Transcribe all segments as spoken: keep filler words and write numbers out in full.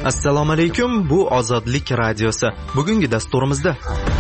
Assalomu alaykum, bu Ozodlik radiosi. Bugungi dasturimizda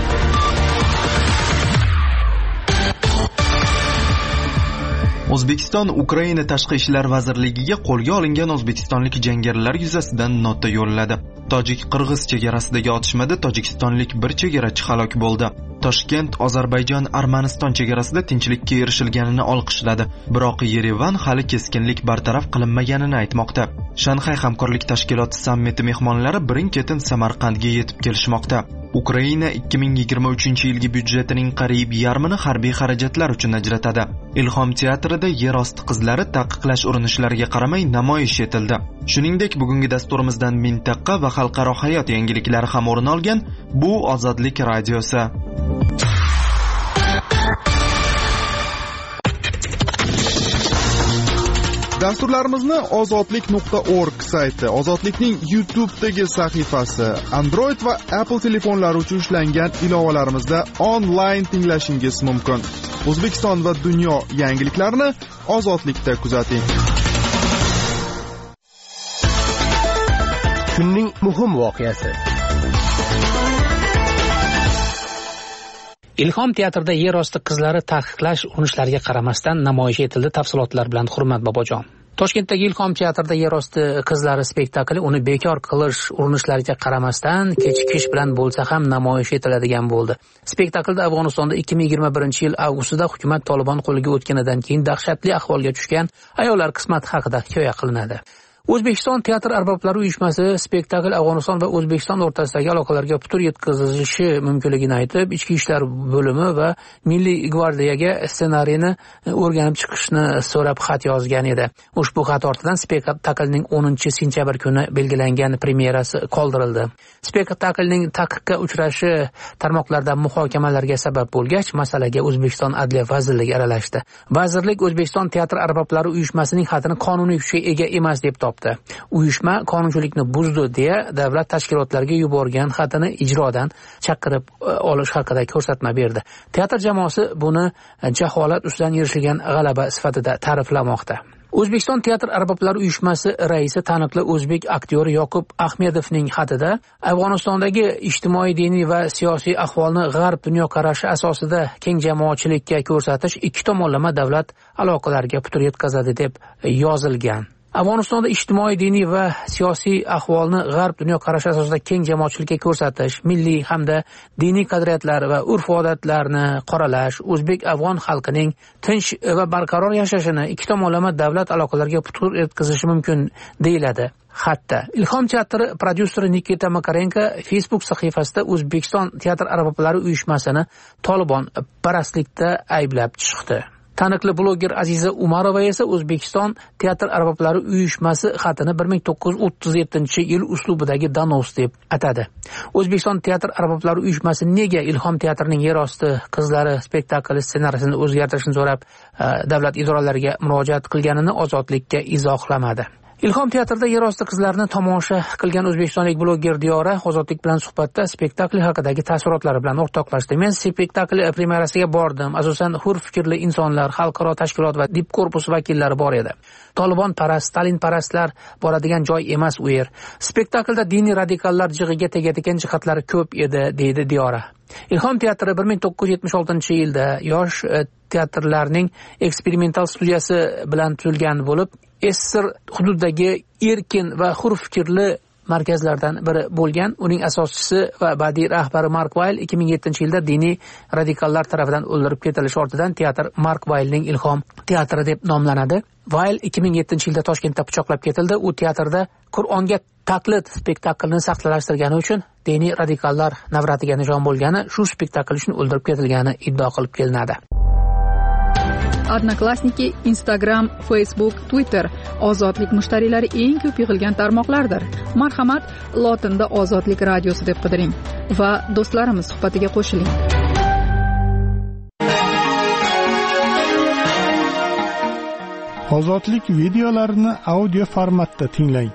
O'zbekiston Ukraina Tashqi ishlar vazirligiga qo'lga olingan o'zbekistonlik jangarilar yuzasidan nota yo'lladi. Tojik-Qirg'iz chegarasidagi otishmada tojikistonlik bir chegarachi halok bo'ldi. Toshkent Ozarbayjon Armaniston chegarasida tinchlikka erishilganini olqishladi. Biroq Yerevan hali keskinlik bartaraf qilinmaganini aytmoqda. Shanxay hamkorlik tashkiloti sammiti mehmonlari birin-ketin Samarqandga yetib kelishmoqda. Ukraina ikki ming yigirma uchinchi yilgi byudjetining qariyb yarmini harbiy xarajatlar uchun ajratadi. Ilhom teatrida yer osti qizlari taqiqlash urinishlariga qaramay namoyish etildi. Shuningdek, bugungi dasturimizdan mintaqa va xalqaro hayot yangiliklari ham o'rin olgan. Bu Ozodlik radiosi. Dasturlarimizni ozodlik nuqta org sayti, Ozodlikning YouTube'dagi sahifasi, Android va Apple telefonlari uchun ishlangan ilovalarimizda onlayn tinglashingiz mumkin. O'zbekiston va dunyo yangiliklarini Ozodlikda kuzating. Kunning muhim voqeasi. Ilhom teatrida yer osti qizlari taqiqlash urinishlariga qaramasdan namoyish etildi. Tafsilotlar bilan Hurmat Bobojon. Toshkentdagi Ilhom teatrida yer osti qizlari spektakli uni bekor qilish urinishlariga qaramasdan kechikish bilan bo'lsa ham namoyish etiladigan bo'ldi. Spektaklda Afg'onistonda ikki ming yigirma birinchi yil avgustida hukumat Tolibon qo'liga o'tganidan keyin dahshatli ahvolga tushgan ayollar qismati haqida hikoya qilinadi. O'zbekiston teatr arboblari uyushmasi spektakl Afg'oniston va O'zbekiston o'rtasidagi aloqalarga putur yetkazishi mumkinligini aytib, Ichki ishlar bo'limi va Milliy gvardiyaga ssenariyni o'rganib chiqishni so'rab xat yozgan edi. Ushbu xat ortidan spektaklning o'ninchi sentyabr kuni belgilangan premyerasi qoldirildi. Spektaklning taqiqqa uchrashi tarmoqlarda muhokamalarga sabab bo'lgach, masalaga O'zbekiston Adliya vazirligi aralashdi. Vazirlik O'zbekiston teatr arboblari uyushmasining xatini qonuniy kuchga ega emas deb topdi. Uyushma qonunchilikni buzdi deya davlat tashkilotlariga yuborgan xatini ijrodan chaqirib olish haqida ko'rsatma berdi. Teatr jamoasi buni jaholat ustidan erishilgan g'alaba sifatida ta'riflamoqda. O'zbekiston teatr arboblari uyushmasi raisi taniqli o'zbek aktyori Yoqub Ahmedovning xatida Afg'onistondagi ijtimoiy, diniy va siyosiy ahvolni g'arb dunyoqarashi asosida keng jamoatchilikka ko'rsatish ikki tomonlama davlat aloqalariga putur yetkazadi deb yozilgan. Afg'onistonda ijtimoiy, diniy va siyosiy ahvolni g'arb dunyoqarashi asosida keng jamoatchilikka ko'rsatish, milliy hamda diniy qadriyatlar va urf-odatlarni qoralash, o'zbek-afg'on xalqining tinch va barqaror yashashini ikki tomonlama davlat aloqalariga putur yetkazishi mumkin deyiladi xatda. Ilhom teatri prodyuseri Nikita Makarenko Facebook sahifasida O'zbekiston teatr arboblari uyushmasini Tolibon parastlikda ayblab chiqdi. Taniqli bloger Aziza Umarova esa O'zbekiston teatr arboblari uyushmasi xatini bir ming to'qqiz yuz o'ttiz yettinchi yil uslubidagi donos deb atadi. O'zbekiston teatr arboblari uyushmasi nega Ilhom teatrining yer osti qizlari spektakli ssenariysini o'zgartirishni so'rab davlat idoralariga murojaat qilganini Ozodlikka izohlamadi. Ilhom teatrida yer osti qizlarini tomosha qilgan o'zbekistonlik bloger Diyora Ozodlik bilan suhbatda spektakl haqidagi taassurotlari bilan o'rtoqlashdi. Men spektakl premyerasiga bordim. Asosan hur fikrli insonlar, xalqaro tashkilot va dip korpus vakillari bor edi. Tolibon parast, Stalin parastlar boradigan joy emas u yer. Spektaklda diniy radikallar jig'iga tegadigan jihatlari ko'p edi, deydi Diyora. Ilhom teatri bir ming to'qqiz yuz yetmish oltinchi yilda yosh teatrlarning eksperimental studiyasi bilan tuzilgan bo'lib, Esser hududidagi erkin va hur fikrli markazlardan biri bo'lgan. Uning asoschisi va badiiy rahbari Mark Weil ikki ming yettinchi yilda diniy radikallar tomonidan o'ldirib ketilish ortidan teatr Mark Weilning Ilhom teatri deb nomlanadi. Weil ikki ming yettinchi yilda Toshkentda pichoqlab ketildi. U teatrda Qur'onga taqlid spektaklini saxtalashtirgani uchun diniy radikallar navratiga nishon bo'lgani, shu spektakl uchun o'ldirib ketilgani iddao qilib kelinadi. Odnoklassniki, Instagram, Facebook, Twitter Ozodlik mushtariylari eng ko'p yig'ilgan tarmoqlardir. Marhamat, lotinda Ozodlik radiosi deb qidiring va do'stlarimiz suhbatiga qo'shiling. Ozodlik videolarini audio formatda tinglang.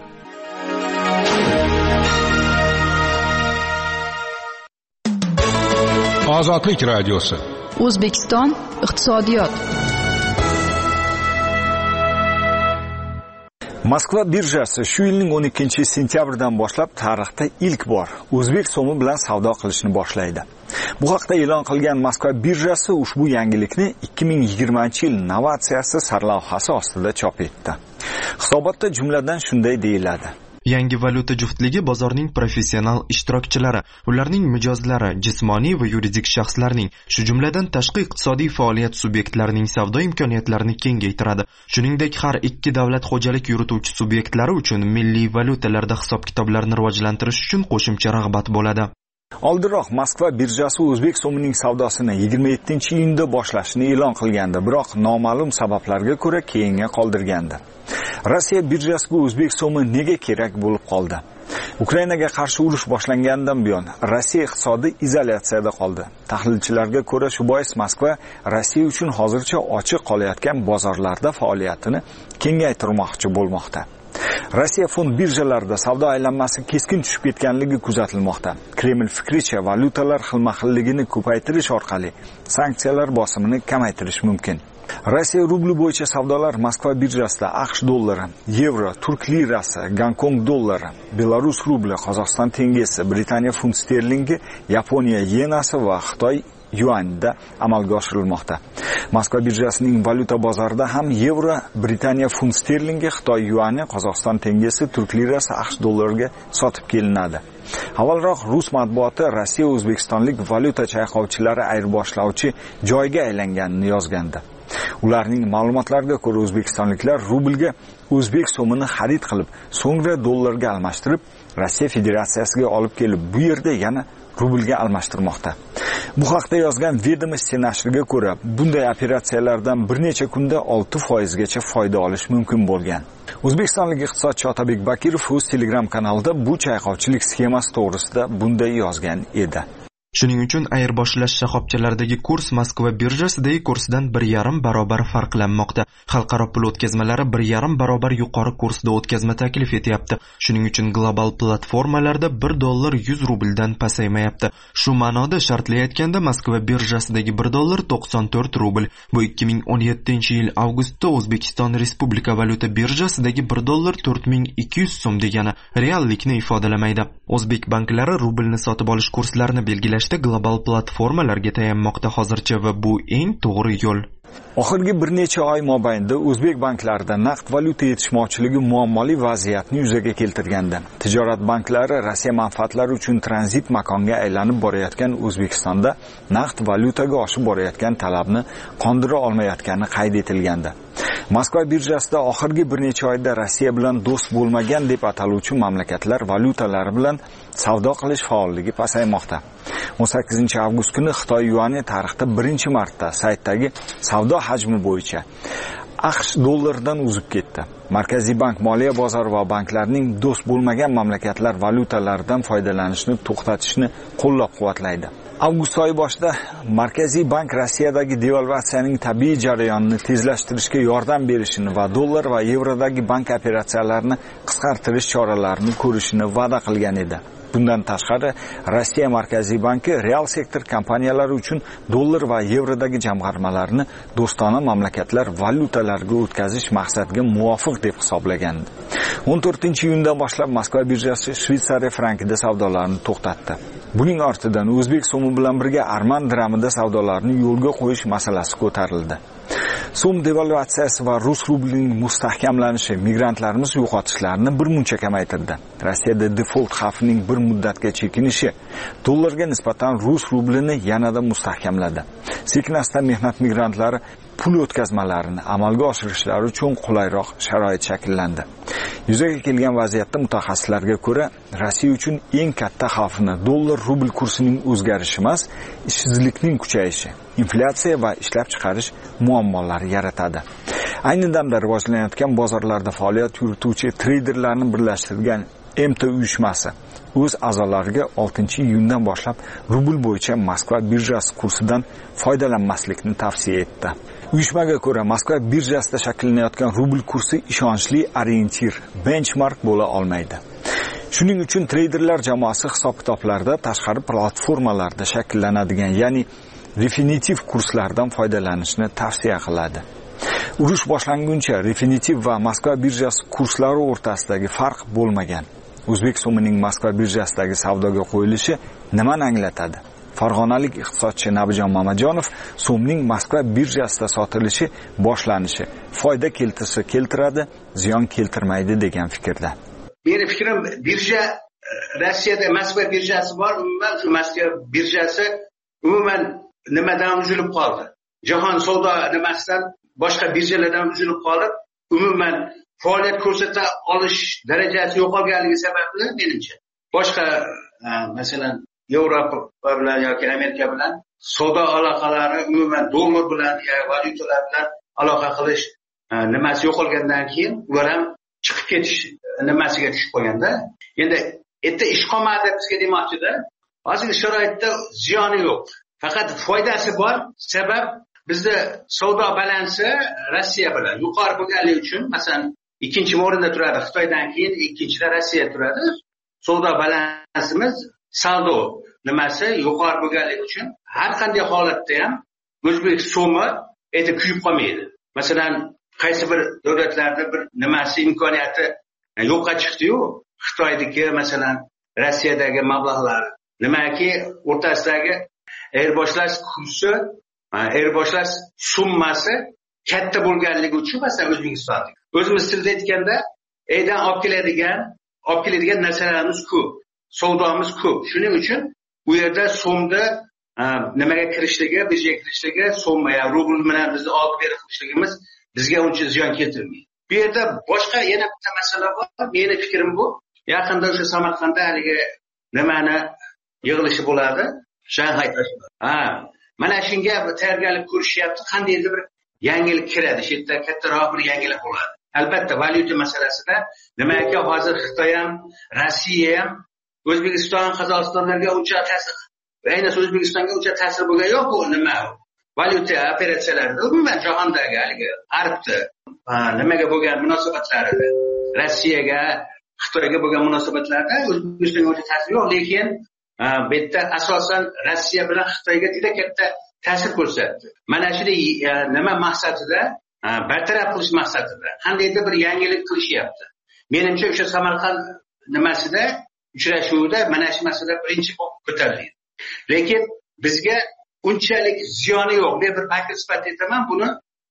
Ozodlik radiosi. O'zbekiston iqtisodiyot. Moskva birjasi shu yilning o'n ikkinchi sentyabridan boshlab tarixda ilk bor o'zbek so'mi bilan savdo qilishni boshlaydi. Bu haqda e'lon qilgan Moskva birjasi ushbu yangilikni ikki ming yigirmanchi yil innovatsiyasi sarlavhasi ostida chop etdi. Hisobotda jumladan shunday deyiladi: Yangi valyuta juftligi bozorning professional ishtirokchilari, ularning mijozlari, jismoniy va yuridik shaxslarning, shu jumladan tashqi iqtisodiy faoliyat subyektlarining savdo imkoniyatlarini kengaytiradi. Shuningdek, har ikki davlat xo'jalik yurituvchi subyektlari uchun milliy valyutalarda hisob-kitoblarni rivojlantirish uchun qo'shimcha rag'bat bo'ladi. Oldinroq Moskva birjasi o'zbek so'mining savdosini yigirma yettinchi iyunda boshlashni e'lon qilgandi, biroq noma'lum sabablarga ko'ra keyinga qoldirgandi. Rossiya birjasiga o'zbek so'mi nega kerak bo'lib qoldi? Ukrainaga qarshi urush boshlanganidan buyon Rossiya iqtisodi izolyatsiyada qoldi. Tahlilchilarga ko'ra, shu bois Moskva Rossiya uchun hozircha ochiq qolayotgan bozorlarda faoliyatini kengaytirmoqchi bo'lmoqda. Rossiya fond birjalarida savdo aylanmasi keskin tushib ketganligi kuzatilmoqda. Kreml fikricha, valyutalar xilma-xilligini ko'paytirish orqali sanksiyalar bosimini kamaytirish mumkin. Rossiya rubli bo'yicha savdolar Moskva birjasida AQSh dollari, yevro, turk lirasi, Gonkong dollari, Belarus rubli, Qozog'iston tengesi, Britaniya funt sterlingi, Yaponiya yenasi va Xitoy yuanida amalga oshirilmoqda. Moskva birjasining valyuta bozorida ham yevro, Britaniya funt sterlingi, Xitoy yuani, Qozog'iston tengesi, turk lirasi AQSh dollariga sotib kelinadi. Avvalroq Rus matbuoti Rossiya o'zbekistonlik valyuta chayqovchilari ayirboshlauvchi joyga aylanganini yozgandi. Ularning ma'lumotlariga ko'ra, o'zbekistonliklar rublga o'zbek so'mini xarid qilib, so'ngra dollarga almashtirib, Rossiya Federatsiyasiga olib kelib, bu yerda yana rublga almashtirmoqda. Bu haqda yozgan Vedomosti nashriga ko'ra, bunday operatsiyalardan bir necha kunda olti foiz gacha foyda olish mumkin bo'lgan. O'zbekistonlik iqtisodchi Otabek Bakirov o'z Telegram kanalida bu chayqovchilik sxemasi to'g'risida bunday yozgan edi. Shuning uchun ayirboshlash shoxobchalaridagi kurs Moskva birjasidagi kursdan bir yarim barobar farqlanmoqda. Xalqaro pul o'tkazmalari bir yarim barobar yuqori kursda o'tkazma taklif etyapti. Shuning uchun global platformalarda bir dollar yuz rubldan pasaymayapti. Shu ma'noda shartlayotganda Moskva birjasidagi bir dollar to'qson to'rt rubl. Bu ikki ming o'n yettinchi yil avgustda O'zbekiston Respublika valyuta birjasidagi bir dollar to'rt ming ikki yuz so'm degani reallikni ifodalamaydi. O'zbek banklari rublni sotib olish kurslarini belgilash global platformalarga tayanmoqda hozircha va bu eng to'g'ri yo'l. Oxirgi bir necha oy mobaynida o'zbek banklarida naqd valyuta yetishmovchiligi muammoli vaziyatni yuzaga keltirgandi. Tijorat banklari Rossiya manfaatlari uchun tranzit makonga aylanib borayotgan O'zbekistonda naqd valyutaga oshib borayotgan talabni qondira olmayotgani qayd etilgandi. Moskva birjasida oxirgi bir necha oyda Rossiya bilan do'st bo'lmagan deb ataluvchi mamlakatlar valyutalari bilan savdo qilish faolligi pasaymoqda. o'n sakkizinchi avgust kuni Xitoy yuani tarixda birinchi marta saytdagi savdo hajmi bo'yicha AQSh dollaridan uzib ketdi. Markaziy bank moliya bozori va banklarning do'st bo'lmagan mamlakatlar valyutalaridan foydalanishni to'xtatishni qo'llab-quvvatlaydi. Avgust oyi boshida Markaziy bank Rossiyadagi devalvatsiyaning tabiiy jarayonini tezlashtirishga yordam berishini va dollar va yevrodagi bank operatsiyalarini qisqartirish choralarini ko'rishini va'da qilgan edi. Bundan tashqari, Rossiya Markaziy banki real sektor kompaniyalari uchun dollar va yevrodagi jamg'armalarni do'stona mamlakatlar valyutalariga o'tkazish maqsadga muvofiq deb hisoblagan. o'n to'rtinchi iyundan boshlab Moskva birjasi Shveysariya frankida savdolarni to'xtatdi. Buning ortidan o'zbek so'mi bilan birga arman dramida savdolarni yo'lga qo'yish masalasi ko'tarildi. So'm devalvatsiyasi va rus rublining mustahkamlanishi migrantlarimiz yo'qotishlarini bir muncha kamaytirdi. Rossiyada default xavfining bir muddatga chekinishi dollarga nisbatan rus rublini yanada mustahkamladi. Sekin-asta mehnat migrantlari pul o'tkazmalarini amalga oshirishlari uchun qulayroq sharoit shakllandi. Yuzaga kelgan vaziyatda mutaxassislarga ko'ra, Rossiya uchun eng katta xavfini dollar rubl kursining o'zgarishi emas, ishsizlikning kuchayishi, inflyatsiya va ishlab chiqarish muammolari yaratadi. Ayni damda rivojlanayotgan bozorlarda faoliyat yurituvchi treyderlarni birlashtirgan M T uyushmasi o'z a'zolariga oltinchi iyundan boshlab rubl bo'yicha Moskva birjasi kursidan foydalanmaslikni tavsiya etdi. Uyushmaga ko'ra, Moskva birjasida shakllanayotgan rubl kursi ishonchli orientir, benchmark bo'la olmaydi. Shuning uchun treyderlar jamoasi hisob-kitoblarda tashqari platformalarda shakllanadigan, ya'ni definitiv kurslardan foydalanishni tavsiya qiladi. Urush boshlanguncha Refinitiv va Moskva birjasi kurslari o'rtasidagi farq bo'lmagan. O'zbek so'mining Moskva birjasidagi savdoga qo'yilishi nimani anglatadi? Farg'onalik iqtisodchi Nabijon Mamajonov so'mning Moskva birjasida sotilishi boshlanishi foyda keltirsa keltiradi, ziyon keltirmaydi degan fikrda. Meni fikrim, birja Rossiyada Moskva birjasi bor, umuman Moskva birjasi umuman nimadan uzilib qoldi. Jahon savdo nimasidan boshqa birjalardan uzilib qolib, umuman faoliyat ko'rsata olish darajasi yo'qolganligi sababli menimcha. Boshqa masalan Yevropa bilan yoki Amerika bilan savdo aloqalari umuman dollar bilan yoki valyutalar bilan aloqa qilish nimasi yo'qolgandan keyin ular ham chiqib ketish nimasiga tushib qolganda, endi erta ish qolmadi bizga demoqchida. Hozirgi sharoitda ziyoni yo'q. Faqat foydasi bor. Sabab bizda savdo balansi Rossiya bilan yuqori bo'lganligi uchun, masalan, ikkinchi o'rinda turadi Xitoydan keyin, ikkinchida Rossiya turadi. Savdo balansimiz saldo nimasi yuqori bo'lganligi uchun har qanday holatda ham o'zbek so'mi eti kuyib qolmaydi. Masalan, qaysi bir davlatlarda bir nimasi imkoniyati yo'qqa chiqdi-yu, Xitoydagi masalan Rossiyadagi mablag'lar nimaki o'rtasidagi ayirboshlash kursi, ayirboshlash summasi katta bo'lganligi uchun masalan O'zbekistonda o'zimiz tilda aytganda eydan olib keladigan olib keladigan narsalarimiz ko'p, savdomiz ko'p. Shuning uchun u yerda so'mda nimaga kirishligi, birjaga kirishligi, so'm va rubl bilan bizni olib berib qilishligimiz bizga uncha ziyon keltirmaydi. Bu yerda boshqa yana bitta masala bor. Meni fikrim bu. Yaqinda o'sha Samarqandda haligi nimani yig'ilishi bo'ladi, Shanxay tashkiloti. Ha, mana shunga tayyorgarlik ko'rishyapti. Qandaydir bir yangilik kiradi, shu yerda kattaroq bir yangilik bo'ladi. Albatta, valyuta masalasida nimaga hozir Xitoy ham, Rossiya ham O'zbekiston, Qozog'istonlarga uncha ta'sir, ayniqsa O'zbekistonga uncha ta'sir bo'lgan yo'q bu nima? Valyuta operatsiyalarida umuman jahondagi haligi g'arbda nimaga bo'lgan munosabatlarida, Rossiyaga, Xitoyga bo'lgan munosabatlarda O'zbekistonga uncha ta'sir yo'q, lekin bu yerda asosan Rossiya bilan Xitoyga juda katta ta'sir ko'rsatdi. Mana shu nima maqsadida, bartaraf qilish maqsadida qandaydir bir yangilik qilishyapti. Menimcha o'sha Samarqand nimasida uchrashuvda mana shu masala birinchi bo'lib ko'tarildi. Lekin bizga unchalik ziyoni yo'q. Men bir paket sifatida aytaman, buni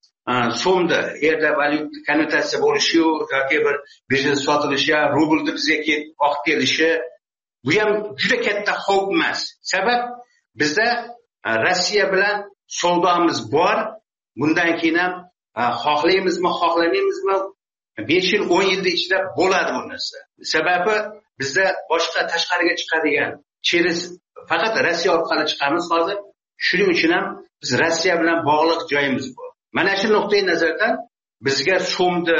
so'mda yerda valyuta konvertatsiya bo'lishi yoki bir birjada sotilishi, rublda bizga kelib oqib kelishi, bu ham juda katta xavf emas. Sabab bizda Rossiya bilan savdomiz bor. Bundan keyin ham xohlaymizmi, xohlamaymizmi besh yil, o'n yil ichida bo'ladi bu narsa. Sababi bizda boshqa tashqariga chiqadigan cheris faqat Rossiya orqali chiqamiz hozir. Shuning uchun ham biz Rossiya bilan bog'liq joyimiz bor. Mana shu nuqtai nazardan bizga so'mda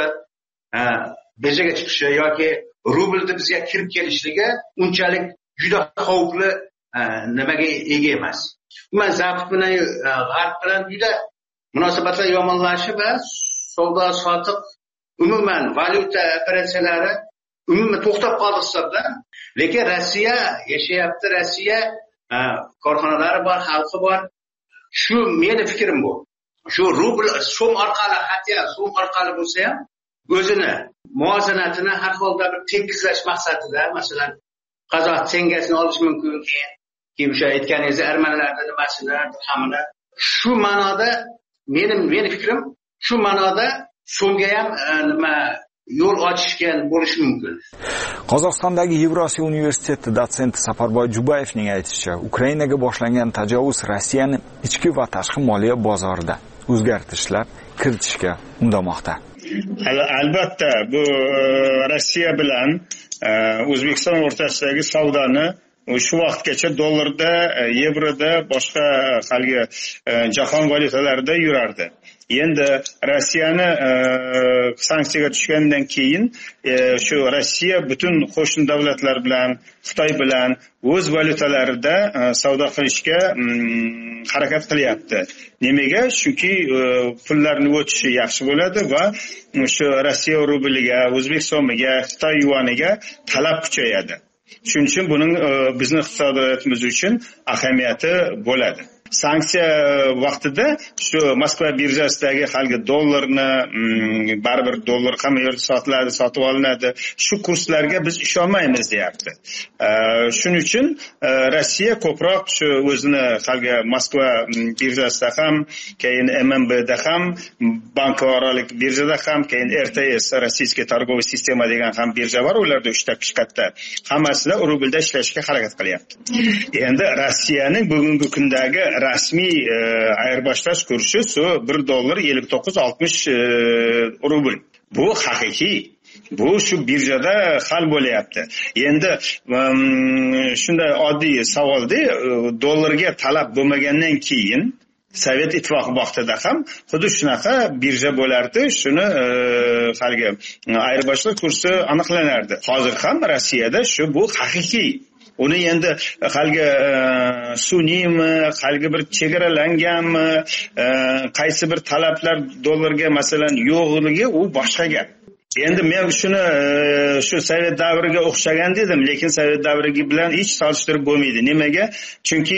birjaga chiqishi yoki rublda bizga kirib kelishligi unchalik juda xavfli nimaga ega emas. Umuman Zapad bilan G'arb bilan juda munosabatlar yomonlashib va savdo sotiq umuman valyuta operatsiyalari umuman to'xtab qoldi hisobda. Lekin Rossiya yashayapti, Rossiya korxonalari bor, xalqi bor. Shu meni fikrim bu. Shu rubl so'm orqali, hatto so'm orqali bo'lsa ham o'zini muvozanatini har holda bir tekizlash maqsadida, masalan, qozoq tengasini olish mumkin, keyin keyin o'sha aytganingiz armanlarda nimasini, hamini. Shu ma'noda mening meni fikrim shu ma'noda so'mga ham nima yo'l ochishgan bo'lishi mumkin. Qozog'istondagi Yevrosiyo universiteti dotsenti Safarboy Jubayevning aytishicha, Ukrainaga boshlangan tajovuz Rossiyani ichki va tashqi moliya bozorida o'zgartirishlar kiritishga undamoqda. Albatta, bu Rossiya bilan O'zbekiston o'rtasidagi savdoni shu vaqtgacha dollarda, yevroda, boshqa haligi jahon valyutalarida yurardi. Endi Rossiyani sanksiyaga tushgandan keyin shu Rossiya butun qo'shni davlatlar bilan, Xitoy bilan o'z valyutalarida savdo qilishga harakat qilyapti. Nimaga? Chunki pullarning o'tishi yaxshi bo'ladi va shu Rossiya rubliga, O'zbek so'miga, Xitoy yuaniga talab kuchayadi. Shuning uchun buning bizning iqtisodiyotimiz uchun ahamiyati bo'ladi. sanksiya vaqtida shu Moskva birjasidagi haligi dollarni baribir dollar ham sotiladi, sotib olinadi. Shu kurslarga biz ishonmaymiz deyapti. Shuning uchun Rossiya ko'proq shu o'zini haligi Moskva birjasida ham, keyin M M B da ham, bankovolik birjada ham, keyin R T S Rossiyskiy торговый sistema degan ham birja bor, ularda uchta katta. Hammasida rublda ishlashga harakat qilyapti. Endi Rossiyaning bugungi kundagi rasmiy ayirboshlash kursi shu bir dollar ellik to'qqiz oltmish rubl. Bu haqiqiy. Bu shu birjada hal bo'lyapti. Endi shunday oddiy savolda dollarga talab bo'lmagandan keyin Sovet ittifoqi vaqtida ham xuddi shunaqa birja bo'lardi. Shuni haligi ayirboshlash kursi aniqlanardi. Hozir ham Rossiyada shu bu haqiqiy. Uni endi haligi sun'iymi, haligi bir chegaralanganmi, qaysi bir talablar dollarga masalan yo'qligi u boshqa gap. Endi men shuni shu Sovet davriga o'xshagan dedim, lekin Sovet davriga bilan hech solishtirib bo'lmaydi. Nimaga? Chunki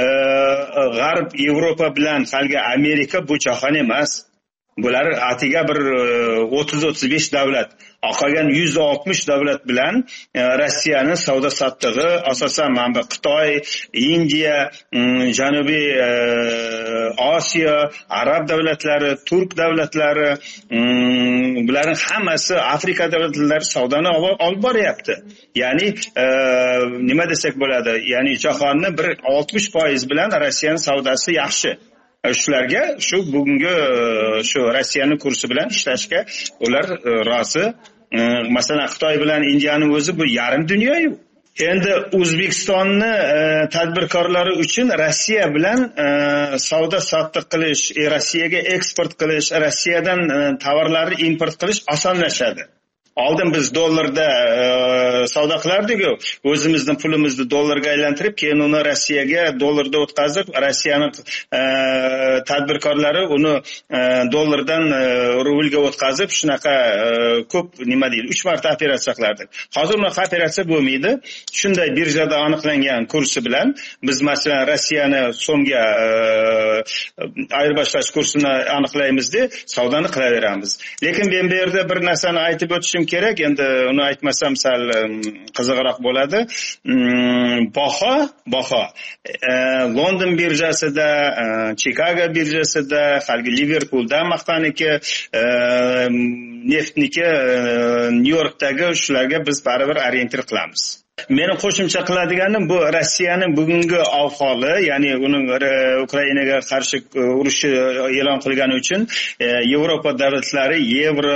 G'arb Yevropa bilan haligi Amerika bu jahon emas. Bular atiga bir o'ttiz o'ttiz besh davlat, qolgan yuz oltmish davlat bilan Rossiyaning savdo sotig'i asosan mana bu Xitoy, Indiya, Janubiy Osiyo, Arab davlatlari, Turk davlatlari, bularning hammasi Afrika davlatlari savdoni olib boryapti. Ya'ni nima desak bo'ladi? Ya'ni jahonni bir oltmish foiz bilan Rossiyaning savdosi yaxshi. Shularga shu bugungi shu Rossiyaning kursi bilan ishlashga ular rozi. Masalan, Xitoy bilan Indiyaning o'zi bu yarim dunyo-yu. Endi O'zbekistonni tadbirkorlari uchun Rossiya bilan savdo sotiq qilish, Rossiyaga eksport qilish, Rossiyadan tovarlarni import qilish osonlashadi. Oldin biz dollarda savdo qilardik-ku, o'zimizning pulimizni dollarga aylantirib, keyin uni Rossiyaga dollarda o'tkazib, Rossiyaning tadbirkorlari uni dollardan rublga o'tkazib, shunaqa ko'p nima deydi, uch marta operatsiya qilardik. Hozir uni operatsiya bo'lmaydi. Shunday birjada aniqlangan kursi bilan biz masalan Rossiyani so'mga ayirboshlash kursini aniqlaymiz-da, savdoni qilaveramiz. Lekin men bu yerda bir narsani aytib o'tishim kerak, endi uni aytmasam sal qiziqroq bo'ladi. Baho, baho London birjasida, Chicago birjasida, haligi Liverpoolda maqtaniki, neftniki Nyu-Yorkdagi shularga biz baribir orientir qilamiz. Meni qo'shimcha qiladiganim bu Rossiyaning bugungi ahvoli, ya'ni uning Ukrainaga qarshi urushi e'lon qilgani uchun Yevropa davlatlari yevro,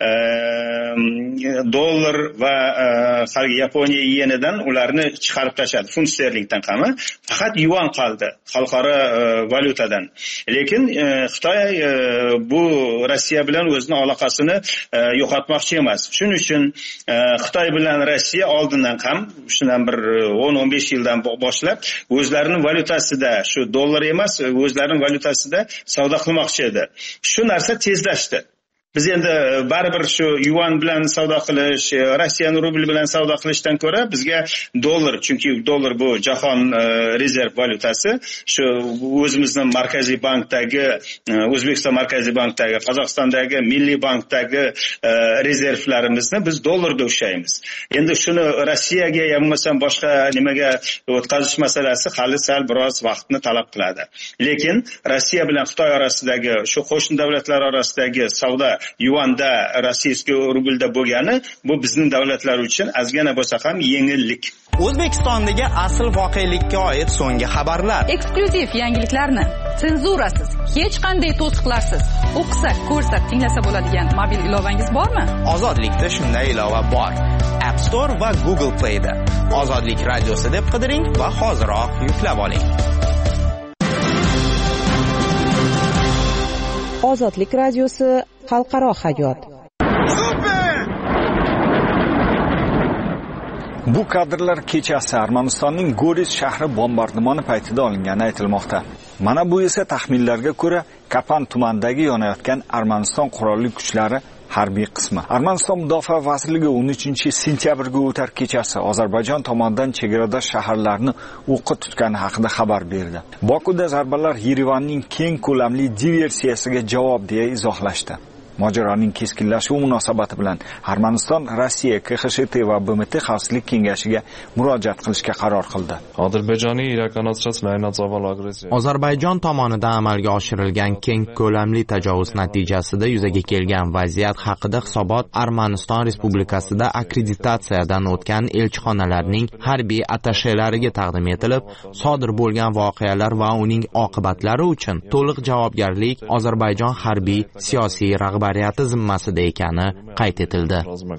dollar va haligi Yaponiya yenidan ularni chiqarib tashladi, funt sterlingdan ham. Faqat yuan qoldi xalqaro valyutadan. Lekin Xitoy bu Rossiya bilan o'zining aloqasini yo'qotmoqchi emas. Shuning uchun Xitoy bilan Rossiya oldindan ham shundan bir o'n o'n besh yildan boshlab o'zlarining valyutasida, shu dollar emas, o'zlarining valyutasida savdo qilmoqchi edi. Shu narsa tezlashdi. Biz endi baribir shu yuan bilan savdo qilish, Rossiyaning rubli bilan savdo qilishdan ko'ra bizga dollar, chunki dollar bu jahon rezerv valyutasi, shu o'zimizning markaziy bankdagi, O'zbekiston markaziy bankdagi, Qozog'istondagi milliy bankdagi rezervlarimizni biz dollarda ushlaymiz. Endi shuni Rossiyaga bo'lmasam boshqa nimaga o'tkazish masalasi hali sal biroz vaqtni talab qiladi. Lekin Rossiya bilan Xitoy orasidagi, shu qo'shni davlatlar orasidagi savdo yuanda, rossiyskiy rublda bo'lgani, bu bizning davlatlar uchun ozgina bo'lsa ham yengillik. O'zbekistondagi asl voqelikka oid so'nggi xabarlar, eksklyuziv yangiliklarni senzurasiz, hech qanday to'siqlarsiz o'qisak, ko'rsak, tinglasa bo'ladigan mobil ilovangiz bormi? Ozodlikda shunday ilova bor. App Store va Google Play da Ozodlik radiosi deb qidiring va hoziroq yuklab oling. Ozodlik radiosi xalqaro hayot. Bu kadrlar kechasi Armanistonning Goris shahri bombardimoni paytida olingani aytilmoqda. Mana bu esa taxminlarga ko'ra Kapan tumanidagi yonayotgan Armaniston qurolli kuchlari harbiy qismi. Armaniston mudofaa vazirligi o'n uchinchi sentyabrga o'tar kechasi Ozarbayjon tomonidan chegaradosh shaharlarni o'qqa tutgani haqida xabar berdi. Bokuda zarbalar Yerevanning keng ko'lamli diversiyasiga javob deya izohlashdi. Mojaroning keskinlashuvi munosabati bilan Armaniston Rossiya, K X T va B M T Xavfsizlik kengashiga murojaat qilishga qaror qildi. Ozarbayjon tomonidan amalga oshirilgan keng ko'lamli tajovuz natijasida yuzaga kelgan vaziyat haqida hisobot Armaniston Respublikasida akkreditatsiyadan o'tgan elchixonalarning harbiy attashelariga taqdim etilib, sodir bo'lgan voqealar va uning oqibatlari uchun to'liq javobgarlik Ozarbayjon harbiy siyosiy rahbariyati zimmasida ekani qayd etildi.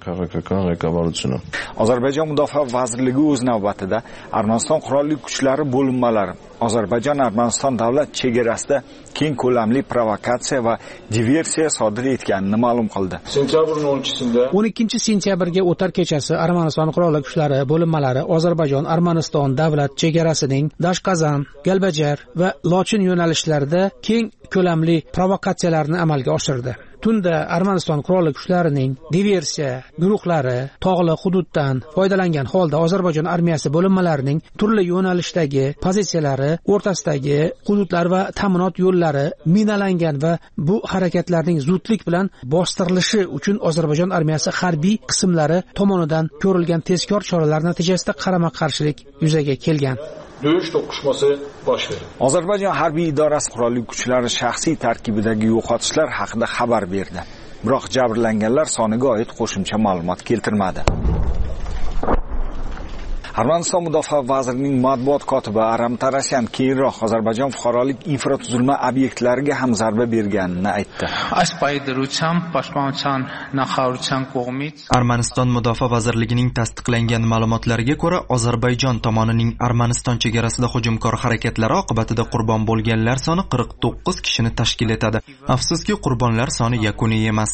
Ozarbayjon mudofaa vazirligi o'z navbatida Armaniston qurolli kuchlari bo'linmalari Ozarbayjon Armaniston davlat chegarasida keng ko'lamli provokatsiya va diversiya sodir etganini ma'lum qildi. o'n ikkinchi sentyabrga o'tar kechasi Armaniston qurolli kuchlari bo'linmalari Ozarbayjon Armaniston davlat chegarasining Dashqazan, Galbajar va Lochin yo'nalishlarida keng ko'lamli provokatsiyalarni amalga oshirdi. Tunda Armaniston qurolli kuchlarining diversiya guruhlari tog'li hududdan foydalangan holda Ozarbayjon armiyasi bo'linmalarining turli yo'nalishdagi pozitsiyalari o'rtasidagi hududlar va ta'minot yo'llari minalangan va bu harakatlarning zudlik bilan bostirilishi uchun Ozarbayjon armiyasi harbiy qismlari tomonidan ko'rilgan tezkor choralar natijasida qarama-qarshilik yuzaga kelgan. Dövüş to'qnashmasi bosh berdi. Ozarbayjon harbiy idorasi qurolli kuchlari shaxsiy tarkibidagi yo'qotishlar haqida xabar berdi. Biroq jabrlanganlar soniga oid qo'shimcha ma'lumot keltirmadi. Armaniston mudofaa vazirining matbuot kotibi Aram Tarasyan keyinroq Ozarbayjon fuqarolik infratuzilma obyektlariga ham zarba berganini aytdi. Armaniston mudofaa vazirligining tasdiqlangan ma'lumotlariga ko'ra, Ozarbayjon tomonining Armaniston chegarasida hujumkor harakatlari oqibatida qurbon bo'lganlar soni qirq to'qqiz kishini tashkil etadi. Afsuski, qurbonlar soni yakuniy emas.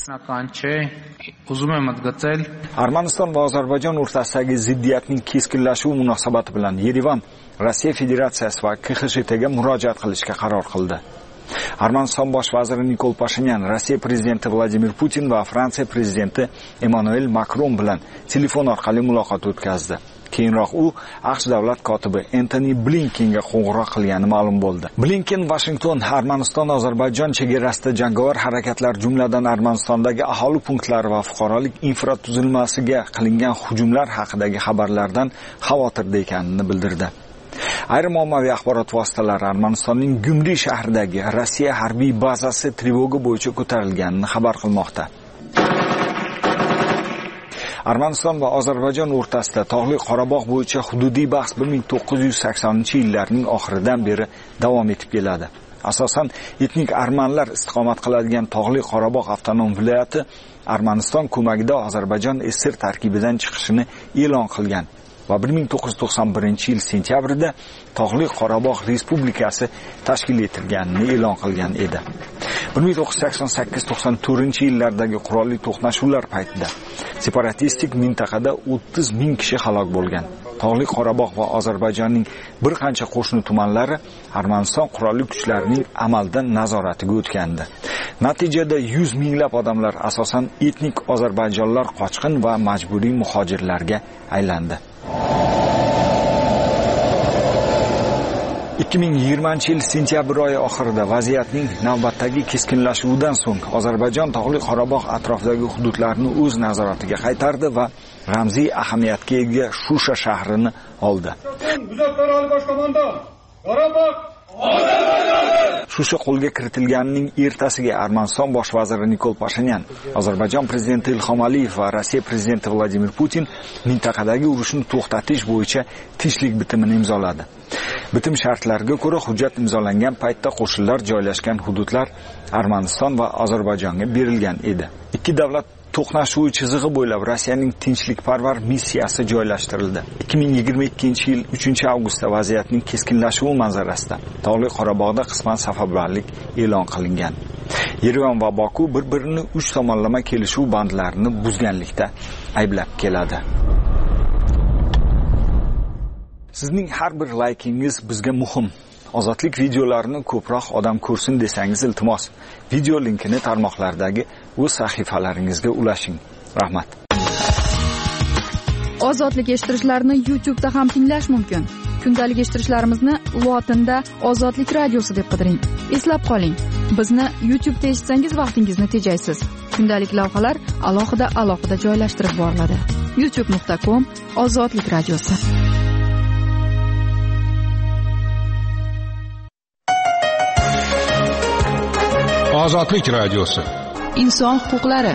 Armaniston va Ozarbayjon o'rtasidagi ziddiyatning keskinlashuvi munosabati bilan Yerevan Rossiya Federatsiyasi va K X T ga murojaat qilishga qaror qildi. Armaniston bosh vaziri Nikol Pashinyan Rossiya prezidenti Vladimir Putin va Fransiya prezidenti Emmanuel Macron bilan telefon orqali muloqot o'tkazdi. Keyinroq u AQSh davlat kotibi Antony Blinkenga qo'ng'iroq qilgani ma'lum bo'ldi. Blinken Washington Armaniston-Ozarbayjon chegarasida jangovar harakatlar, jumladan Armanistondagi aholi punktlari va fuqarolik infratuzilmasiga qilingan hujumlar haqidagi xabarlardan xavotirda ekanini bildirdi. Ayrim ommaviy axborot vositalari Armanistonning Gumri shahridagi Rossiya harbiy bazasi trevoga bo'yicha ko'tarilganini xabar qilmoqda. Armaniston va Ozarbayjon o'rtasida Tog'li Qorabog' bo'yicha hududiy bahs bir ming to'qqiz yuz saksoninchi yillarning oxiridan beri davom etib keladi. Asosan etnik armanlar istiqomat qiladigan Tog'li Qorabog' avtonom viloyati Armaniston ko'magida Ozarbayjon S S R tarkibidan chiqishini e'lon qilgan va bir ming to'qqiz yuz to'qson birinchi yil sentyabrida Tog'li Qorabog' Respublikasi tashkil etilganini e'lon qilgan edi. bir ming to'qqiz yuz sakson sakkiz to'qson to'rtinchi yillardagi qurolli to'qnashuvlar paytida separatistik mintaqada o'ttiz ming kishi halok bo'lgan. Tog'li Qorabog' va Ozarbayjonning bir qancha qo'shni tumanlari Armaniston qurolli kuchlarining amaldan nazoratiga o'tgandi. Natijada yuz minglab odamlar, asosan etnik ozarbayjonlar, qochqin va majburiy muhojirlarga aylandi. ikki ming yigirmanchi yil sentyabr oyi oxirida vaziyatning navbatdagi keskinlashuvidan so'ng Ozarbayjon Tog'li Qorabog' atrofidagi hududlarni o'z nazoratiga qaytardi va ramziy ahamiyatga ega Shusha shahrini oldi. Shusha qo'lga kiritilganining ertasiga Armaniston bosh vaziri Nikol Pashinyan, Ozarbayjon prezidenti Ilhom Aliyev va Rossiya prezidenti Vladimir Putin mintaqadagi urushni to'xtatish bo'yicha tinchlik bitimini imzoladi. Bitim shartlariga ko'ra, hujjat imzolangan paytda qo'shinlar joylashgan hududlar Armaniston va Ozarbayjonga berilgan edi. Ikki davlat to'qnashuvi chizig'i bo'ylab Rossiyaning tinchlikparvar missiyasi joylashtirildi. ikki ming yigirma ikkinchi yil uchinchi avgustda vaziyatning keskinlashuvi manzarasida Tog'li Qorabog'da qisman safarbarlik e'lon qilingan. Yerevan va Boku bir-birini uch tomonlama kelishuv bandlarini buzganlikda ayblab keladi. Sizning har bir laykingiz bizga muhim. Ozodlik videolarini ko'proq odam ko'rsin desangiz iltimos, video linkini tarmoqlardagi o'z sahifalaringizga ulashing. Rahmat. Ozodlik eshittirishlarni YouTube'da ham tinglash mumkin. Kundalik eshittirishlarimizni lotinda Ozodlik radiosi deb qidiring. Eslab qoling, bizni YouTube'da eshitsangiz vaqtingizni tejaysiz. Kundalik lavhalar alohida alohida joylashtirib boriladi. youtube nuqta com Ozodlik radiosi. Ozodlik radiosi. Inson huquqlari.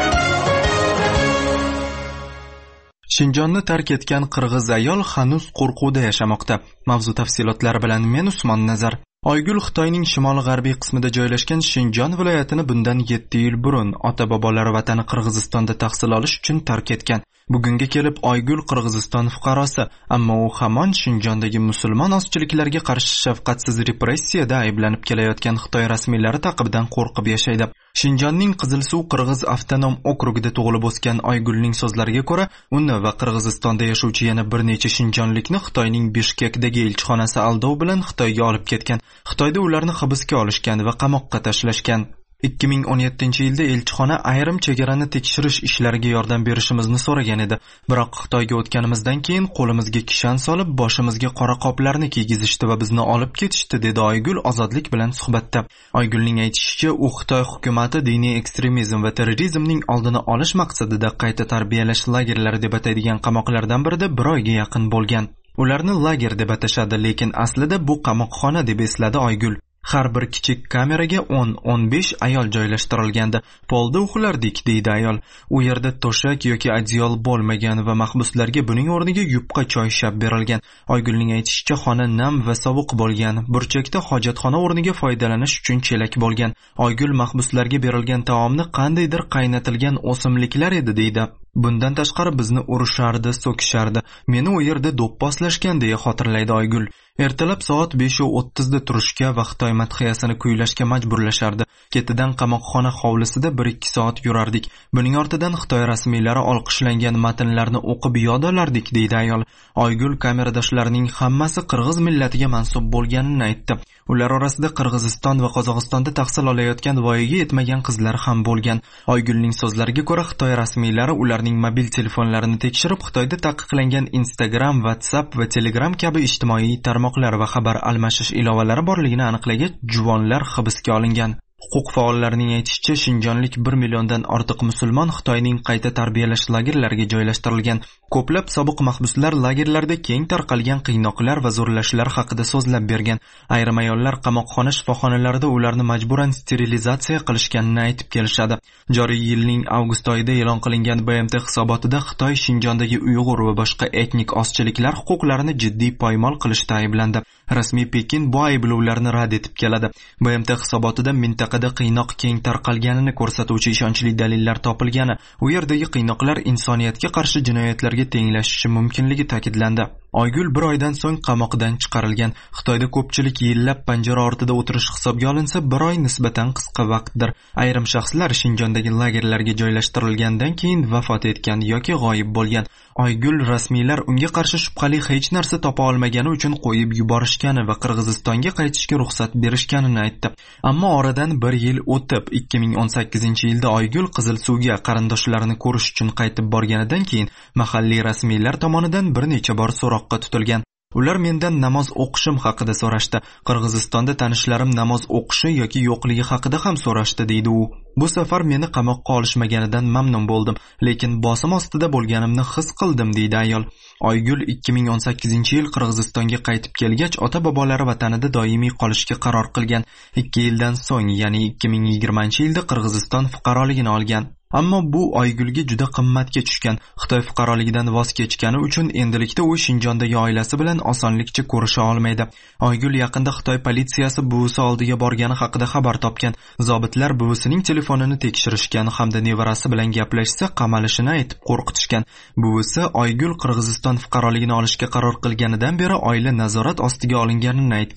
Shinjonni tark etgan qirg'iz ayol hanuz qo'rquvda yashamoqda. Mavzu tafsilotlari bilan men Usmon Nazar. Oygul Xitoyning shimoli-g'arbiy qismida joylashgan Shinjon viloyatini bundan yetti yil burun ota-bobolari vatani Qirg'izistonda tahsil olish uchun tark etgan. Bugunga kelib Oygul Qirg'iziston fuqarosi, ammo u hamon Shinjondagi musulmon ozchiliklarga qarshi shafqatsiz repressiyada ayblanib kelayotgan Xitoy rasmiylari taqibidan qo'rqib yashaydi. Shinjonning Qizilsuv Qirg'iz avtonom okrugida tug'ilib o'sgan Oygulning so'zlariga ko'ra, uni va Qirg'izistonda yashovchi yana bir necha shinjonlikni Xitoyning Bishkekdagi elchixonasi aldov bilan Xitoyga olib ketgan. Xitoyda ularni hibsga olishgan va qamoqqa tashlashgan. ikki ming o'n yettinchi yilda elchixona ayrim chegarani tekshirish ishlariga yordam berishimizni so'ragan edi. Biroq Xitoyga o'tganimizdan keyin qo'limizga kishan solib, boshimizga qora qoplarni kiygizishdi va bizni olib ketishdi, dedi Oygul Ozodlik bilan suhbatda. Oygulning aytishicha, u Xitoy hukumatı diniy ekstremizm va terrorizmning oldini olish maqsadida qayta tarbiyalash lagerlari deb ataydigan qamoqlardan birida bir oyga yaqin bo'lgan. Ularni lager deb atashadi, lekin aslida bu qamoqxona deb esladi Oygul. Har bir kichik kameraga o'n o'n besh ayol joylashtirilgandi. Polda uxlardik, deydi ayol. U yerda to'shak yoki adyol bo'lmagan va mahbuslarga buning o'rniga yupqa choyshab berilgan. Oygulning aytishicha, xona nam va sovuq bo'lgan. Burchakda hojatxona o'rniga foydalanish uchun chelak bo'lgan. Oygul mahbuslarga berilgan taomni qandaydir qaynatilgan o'simliklar edi, deydi. Bundan tashqari bizni urishardi, so'kishardi. Meni u yerda do'pposlashgan, deya xotirlaydi Oygul. Ertalab soat besh o'ttiz da turishga va Xitoy madhiyasini kuylashga majburlashardi. Ketidan qamoqxona hovlisida bir ikki soat yurardik. Buning ortidan Xitoy rasmiylari olqishlangan matnlarni o'qib yod olardik, deydi ayol. Oygul kameradoshlarining hammasi qirg'iz millatiga mansub bo'lganini aytdi. Ular orasida Qirg'iziston va Qozog'istonda tahsil olayotgan voyaga yetmagan qizlar ham bo'lgan. Oygulning so'zlariga ko'ra, Xitoy rasmiylari ularning mobil telefonlarini tekshirib, Xitoyda taqiqlangan Instagram, WhatsApp va Telegram kabi ijtimoiy tarmoqlar va xabar almashish ilovalari borligini aniqlagach, juvonlar hibsga olingan. Huquq faollarining aytishicha, shinjonlik bir milliondan ortiq musulmon Xitoyning qayta tarbiyalash lagerlariga joylashtirilgan. Ko'plab sobiq mahbuslar lagerlarda keng tarqalgan qiynoqlar va zo'rlashlar haqida so'zlab bergan. Ayrim ayollar qamoqxona shifoxonalarida ularni majburan sterilizatsiya qilishganini aytib kelishadi. Joriy yilning avgust oyida e'lon qilingan B M T hisobotida Xitoy Shinjondagi Uyg'ur va boshqa etnik ozchiliklar huquqlarini jiddiy poymol qilishda ayblandi. Rasmiy Pekin bu ayblovlarni rad etib keladi. B M T hisobotida mintaqada qiynoq keng tarqalganini ko'rsatuvchi ishonchli dalillar topilgani, u yerdagi qiynoqlar insoniyatga qarshi jinoyatlarga tenglashishi mumkinligi ta'kidlandi. Oygul bir oydan so'ng qamoqdan chiqarilgan. Xitoyda ko'pchilik yillab panjara ortida o'tirish hisobga olinsa, bir oy nisbatan qisqa vaqtdir. Ayrim shaxslar Shinjondagi lagerlarga joylashtirilgandan keyin vafot etgan yoki g'oyib bo'lgan. Oygul rasmiylar unga qarshi shubhali hech narsa topa olmagani uchun qo'yib yuborishgani va Qirg'izistonga qaytishga ruxsat berishganini aytdi. Ammo oradan bir yil o'tib, ikki ming o'n sakkizinchi yilda Oygul Qizilsuvga qarindoshlarini ko'rish uchun qaytib borganidan keyin mahalliy rasmiylar tomonidan bir necha bor so'roqqa tutilgan. Ular mendan namoz o'qishim haqida so'rashdi. Qirg'izistonda tanishlarim namoz o'qishi yoki yo'qligi haqida ham so'rashdi, deydi u. Bu safar meni qamoqqa olishmaganidan mamnun bo'ldim, lekin bosim ostida bo'lganimni his qildim, deydi ayol. Oygul ikki ming o'n sakkizinchi yil Qirg'izistonga qaytib kelgach, ota-bobolari vatanida doimiy qolishga qaror qilgan. ikki yildan so'ng, ya'ni ikki ming yigirmanchi yilda Qirg'iziston fuqaroligini olgan. Ammo bu Oygulga juda qimmatga tushgan. Xitoy fuqaroligidan voz kechgani uchun endilikda u Shinjondagi oilasi bilan osonlikcha ko'risha olmaydi. Oygul yaqinda Xitoy politsiyasi buvisi oldiga borgani haqida xabar topgan. Zobitlar buvisining telefonini tekshirishgan hamda nevarasi bilan gaplashsa qamalishini aytib qo'rqitishgan. Buvisi Oygul Qirg'iziston fuqaroligini olishga qaror qilganidan beri oila nazorat ostiga olinganini aytgan.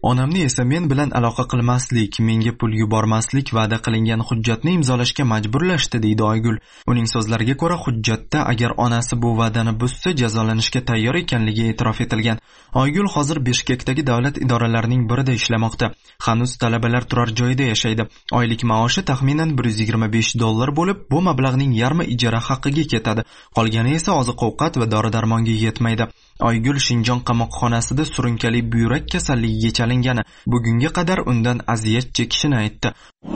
Onamni esa men bilan aloqa qilmaslik, menga pul yubormaslik va'da qilingan hujjatni imzolashga majburlashdi, deydi Oygul. Uning so'zlariga ko'ra, hujjatda agar onasi bu va'dani buzsa jazolanishga tayyor ekanligi e'tirof etilgan. Oygul hozir Bishkekdagi davlat idoralarining birida ishlamoqda. Hanuz talabalar turar joyida yashaydi. Oylik maoshi taxminan bir yuz yigirma besh dollar bo'lib, bu mablag'ning yarmi ijara haqqiga ketadi. Qolgani esa oziq-ovqat va dori-darmonga yetmaydi. Oygul Shinjon qamoqxonasida surunkali buyrak kasalligiga chalingani, bugunga qadar undan aziyat chekishini aytdi.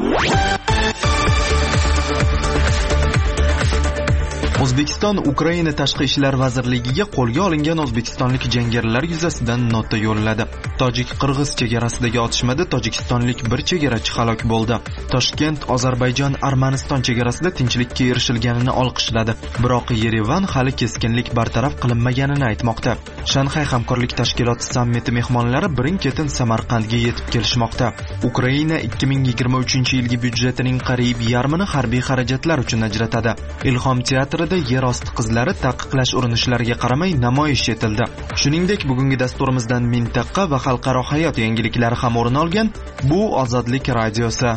O'zbekiston Ukraina Tashqi ishlar vazirligiga qo'lga olingan o'zbekistonlik jangarilar yuzasidan nota yo'lladi. Tojik-qirg'iz chegarasidagi otishmada tojikistonlik bir chegarachi halok bo'ldi. Toshkent Ozarbayjon Armaniston chegarasida tinchlikka erishilganini olqishladi. Biroq Yerevan hali keskinlik bartaraf qilinmaganini aytmoqda. Shanxay hamkorlik tashkiloti sammiti mehmonlari birin-ketin Samarqandga yetib kelishmoqda. Ukraina ikki ming yigirma uchinchi yilgi byudjetining qariyb yarmini harbiy xarajatlar uchun ajratadi. Ilhom teatri yer osti qizlari taqiqlash urinishlariga qaramay namoyish etildi. Shuningdek, bugungi dasturimizdan mintaqa va xalqaro hayot yangiliklari ham o'rin olgan. Bu Ozodlik radiosi.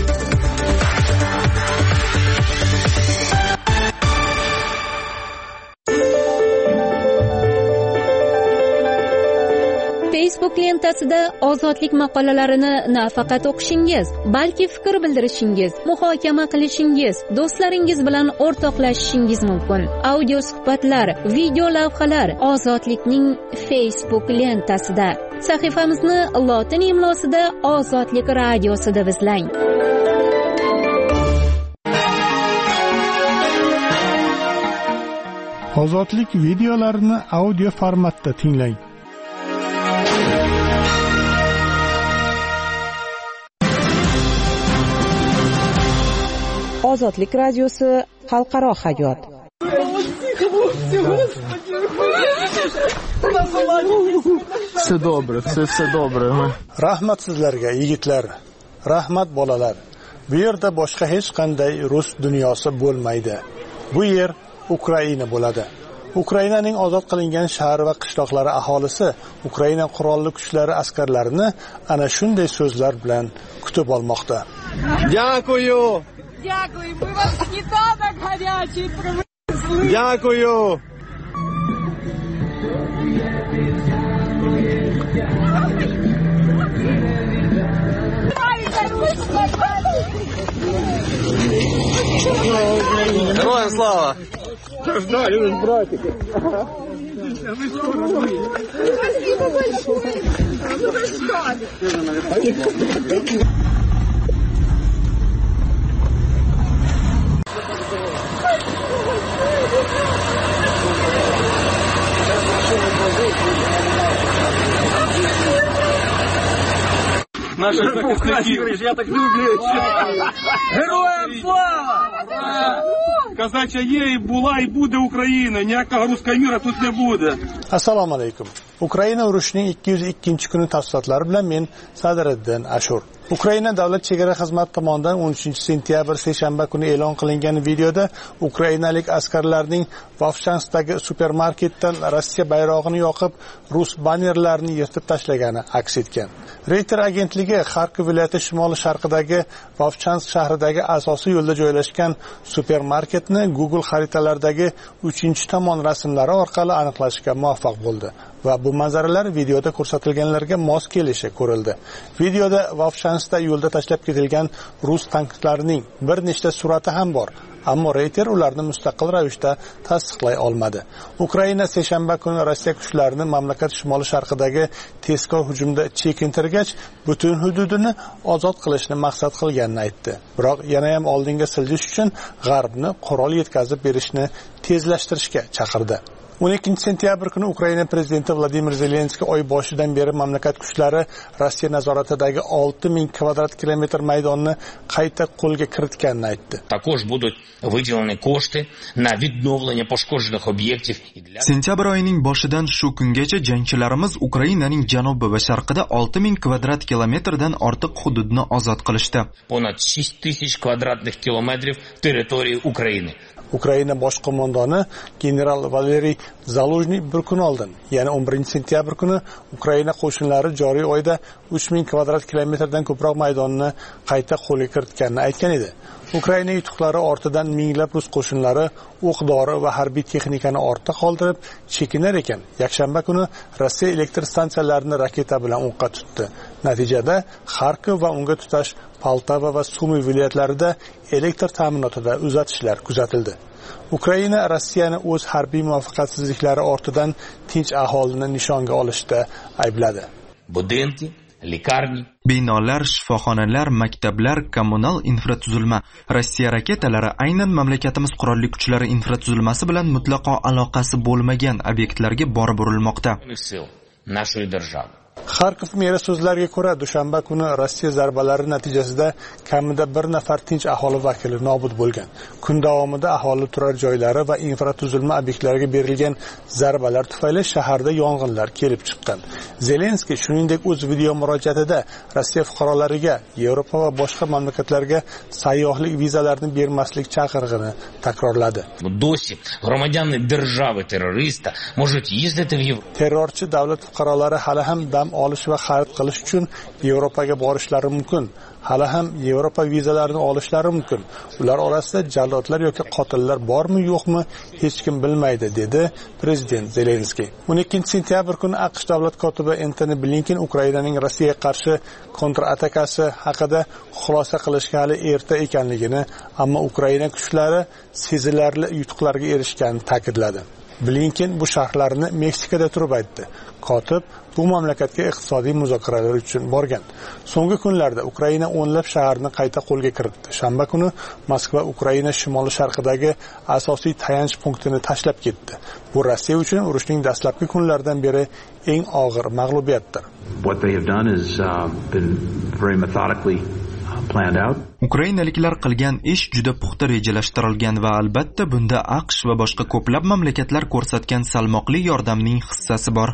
Facebook lentasida ozodlik maqolalarini nafaqat o'qishingiz, balki fikr bildirishingiz, muhokama qilishingiz, do'stlaringiz bilan o'rtoqlashishingiz mumkin. Audio suhbatlar, video lavhalar Ozodlikning Facebook lentasida. Sahifamizni lotin imlosida Ozodlik radiosi deb izlang. Ozodlik videolarini audio formatda tinglang. Ozodlik radiosi xalqaro hayot. Все добро, все все добро. Rahmat sizlarga yigitlar, rahmat bolalar. Bu yerda boshqa hech qanday rus dunyosi bo'lmaydi. Bu yer Ukraina bo'ladi. Ukrainaning ozod qilingan shahar va qishloqlari aholisi Ukraina qurolli kuchlari askarlarini ana shunday so'zlar bilan kutib olmoqda. Дякую. Дякую, мы вас не так горячие привезли. Дякую. Героям слава! Да, любим братика. Спасибо большое. Ну вы что? Наши захисники. Я так люблю. Героям слава! Казача є, і була, і буде Україна. Ніякого руського міра тут не буде. Assalomu alaykum. Ukraina urushining ikki yuz ikkinchi kuni tafsilotlari bilan men Sadriddin Ashur. Ukraina davlat chegara xizmati tomonidan o'n uchinchi sentyabr seshanba kuni e'lon qilingan videoda ukrainalik askarlarning Vovchansdagi supermarketdan Rossiya bayrog'ini yoqib, rus bannerlarini yirtib tashlagani aks etgan. Reuters agentligi Xarkov viloyati shimoli-sharqidagi Vovchans shahridagi asosiy yo'lda joylashgan supermarketni Google xaritalardagi uchinchi tomon rasmlari orqali aniqlashga muvaffaq bo'ldi va bu manzaralar videoda ko'rsatilganlarga mos kelishi ko'rildi. Videoda Vovchansda yo'lda tashlab ketilgan rus tanklarining bir nechta surati ham bor. Ammo Reuters ularni mustaqil ravishda tasdiqlay olmadi. Ukraina seshanba kuni Rossiya kuchlarini mamlakat shimoli-sharqidagi tezkor hujumda chekintirgach, butun hududini ozod qilishni maqsad qilganini aytdi. Biroq yana ham oldinga siljish uchun G'arbni qurol yetkazib berishni tezlashtirishga chaqirdi. o'n ikkinchi sentyabr kuni Ukraina prezidenti Vladimir Zelenskiy oy boshidan beri mamlakat kuchlari Rossiya nazoratidagi olti ming kvadrat kilometr maydonni qayta qo'lga kiritganini aytdi. Також будуть виділені кошти на відновлення пошкоджених об'єктів. Sentyabr oyining boshidan shu kungacha jangchilarimiz Ukrainaning janubi va sharqida olti ming kvadrat kilometrdan ortiq hududni ozod qilishdi. Понад шесть тысяч квадратных километров территории Украины. Ukraina bosh qo'mondoni general Valeriy Zaluzhny bir kun oldin, ya'ni o'n birinchi sentyabr kuni Ukraina qo'shinlari joriy oyda uch ming kvadrat kilometrdan ko'proq maydonni qayta qo'lga kiritganini aytgan edi. Ukraina yutuqlari ortidan minglab rus qo'shinlari o'q-dori va harbiy texnikani ortda qoldirib chekinar ekan, yakshanba kuni Rossiya elektr stansiyalarini raketa bilan o'qqa tutdi. Natijada Xarkov va unga tutash Poltava va Sumy viloyatlarida elektr ta'minotida uzatishlar kuzatildi. Ukraina Rossiyani o'z harbiy muvaffaqiyatsizliklari ortidan tinch aholini nishonga olishda aybladi. Budinki, likarni, binolar, shifoxonalar, maktablar, kommunal infratuzilma. Rossiya raketalari aynan mamlakatimiz qurolli kuchlari infratuzilmasi bilan mutlaqo aloqasi bo'lmagan obyektlarga borib urilmoqda. Xarkov meri so'zlariga ko'ra, dushanba kuni Rossiya zarbalari natijasida kamida bir nafar tinch aholi vakili nobud bo'lgan. Kun davomida aholi turar joylari va infratuzilma obyektlariga berilgan zarbalar tufayli shaharda yong'inlar kelib chiqqan. Zelenskiy shuningdek o'z video murojaatida Rossiya fuqarolariga Yevropa va boshqa mamlakatlarga sayyohlik vizalarini bermaslik chaqirig'ini takrorladi. Terrorchi davlat fuqarolari hali ham dam olish va xarid qilish uchun Yevropaga borishlari mumkin. Hali ham Yevropa vizalarini olishlari mumkin. Ular orasida jallodlar yoki qotillar bormi, yo'qmi, hech kim bilmaydi, dedi prezident Zelenskiy. o'n ikkinchi sentyabr kuni AQSh davlat kotibi Antony Blinken Ukrainaning Rossiyaga qarshi kontratakasi haqida xulosa qilishga hali erta ekanligini, ammo Ukraina kuchlari sezilarli yutuqlarga erishganini ta'kidladi. Blinken bu sharhlarni Meksikada turib aytdi. Kotib bu mamlakatga iqtisodiy muzokaralar uchun borgan. So'nggi kunlarda Ukraina o'nlab shaharni qayta qo'lga kiritdi. Shanba kuni Moskva Ukraina shimoli sharqidagi asosiy tayanch punktini tashlab ketdi. Bu Rossiya uchun urushning dastlabki kunlaridan beri eng og'ir mag'lubiyatdir. What they have done is uh, been very methodically planned out. Ukrainaliklar qilgan ish juda puxta rejalashtirilgan va albatta bunda AQSh va boshqa ko'plab mamlakatlar ko'rsatgan salmoqli yordamning hissasi bor.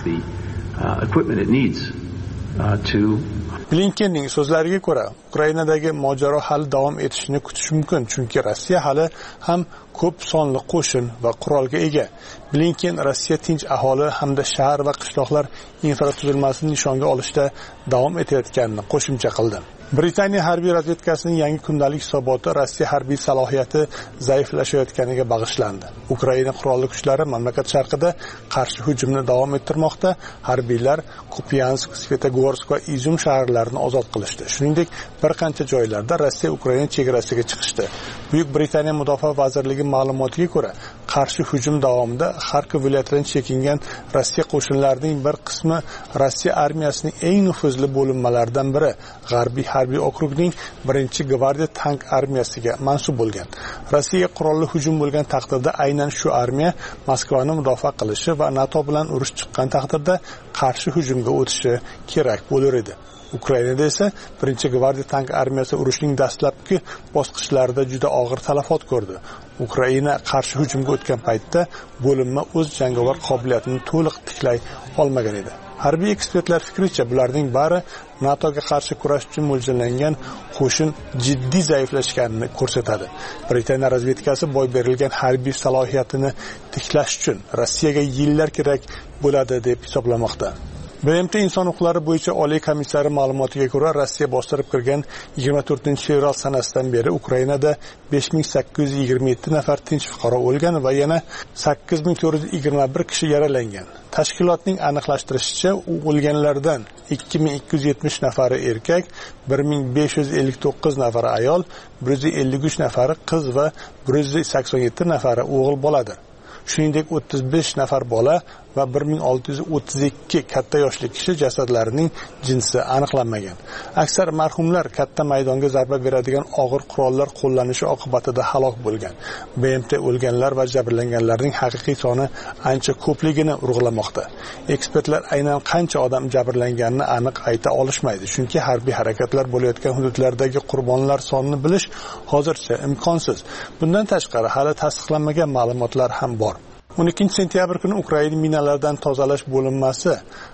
Blinkenning so'zlariga ko'ra, Ukrainadagi mojaro hali davom etishini kutish mumkin, chunki Rossiya hali ham ko'p sonli qo'shin va qurolga ega. Blinken Rossiya tinch aholi hamda shahar va qishloqlar infratuzilmasini nishonga olishda davom etayotganini qo'shimcha qildi. Britaniya harbiy razvedkasining yangi kundalik hisoboti Rossiya harbiy salohiyati zaiflashayotganiga bag'ishlandi. Ukraina qurolli kuchlari mamlakat sharqida qarshi hujumni davom ettirmoqda. Harbiylar Kupiansk, Svetogorsk va Izum shaharlarini ozod qilishdi. Shuningdek, bir qancha joylarda Rossiya Ukraina chegarasiga chiqishdi. Buyuk Britaniya mudofaa vazirligi ma'lumotiga ko'ra, qarshi hujum davomida Xarkov viloyatidan chekingan Rossiya qo'shinlarining bir qismi Rossiya armiyasining eng nufuzli bo'linmalaridan biri G'arbiy harbiy okrugning birinchi gvardiya tank armiyasiga mansub bo'lgan. Rossiya qurolli hujum bo'lgan taqdirda aynan shu armiya Moskvani mudofaa qilishi va NATO bilan urush chiqqan taqdirda qarshi hujumga o'tishi kerak bo'lar edi. Ukrainada esa birinchi gvardiya tank armiyasi urushning dastlabki bosqichlarida juda og'ir talafot ko'rdi. Ukraina qarshi hujumga o'tgan paytda bo'linma o'z jangovar qobiliyatini to'liq tiklay olmagan edi. Harbiy ekspertlar fikricha, bularning bari NATOga qarshi kurash uchun mo'ljallangan qo'shin jiddiy zaiflashganini ko'rsatadi. Britaniya razvedkasi boy berilgan harbiy salohiyatini tiklash uchun Rossiyaga yillar kerak bo'ladi deb hisoblamoqda. B M T inson huquqlari bo'yicha oliy komissari ma'lumotiga ko'ra, Rossiya bostirib kirgan yigirma to'rtinchi fevral sanasidan beri Ukrainada besh ming sakkiz yuz yigirma yetti nafar tinch fuqaro o'lgan va yana sakkiz ming to'rt yuz yigirma bir kishi yaralangan. Tashkilotning aniqlashtirishicha, o'lganlardan ikki ming ikki yuz yetmish nafari erkak, bir ming besh yuz ellik to'qqiz nafari ayol, bir yuz ellik uch nafari qiz va bir yuz sakson yetti nafari o'g'il boladir. Shuningdek, o'ttiz besh nafar bola va bir ming olti yuz o'ttiz ikki katta yoshli kishi jasadlarining jinsi aniqlanmagan. Aksar marhumlar katta maydonga zarba beradigan og'ir qurollar qo'llanishi oqibatida halok bo'lgan. B M T o'lganlar va jabrlanganlarning haqiqiy soni ancha ko'pligini urg'ulamoqda. Ekspertlar aynan qancha odam jabrlanganini aniq ayta olishmaydi, chunki harbiy harakatlar bo'layotgan hududlardagi qurbonlar sonini bilish hozircha imkonsiz. Bundan tashqari, hali tasdiqlanmagan ma'lumotlar ham bor. o'n ikkinchi sentyabr kuni Ukraina minalardan tozalash bo'linmasi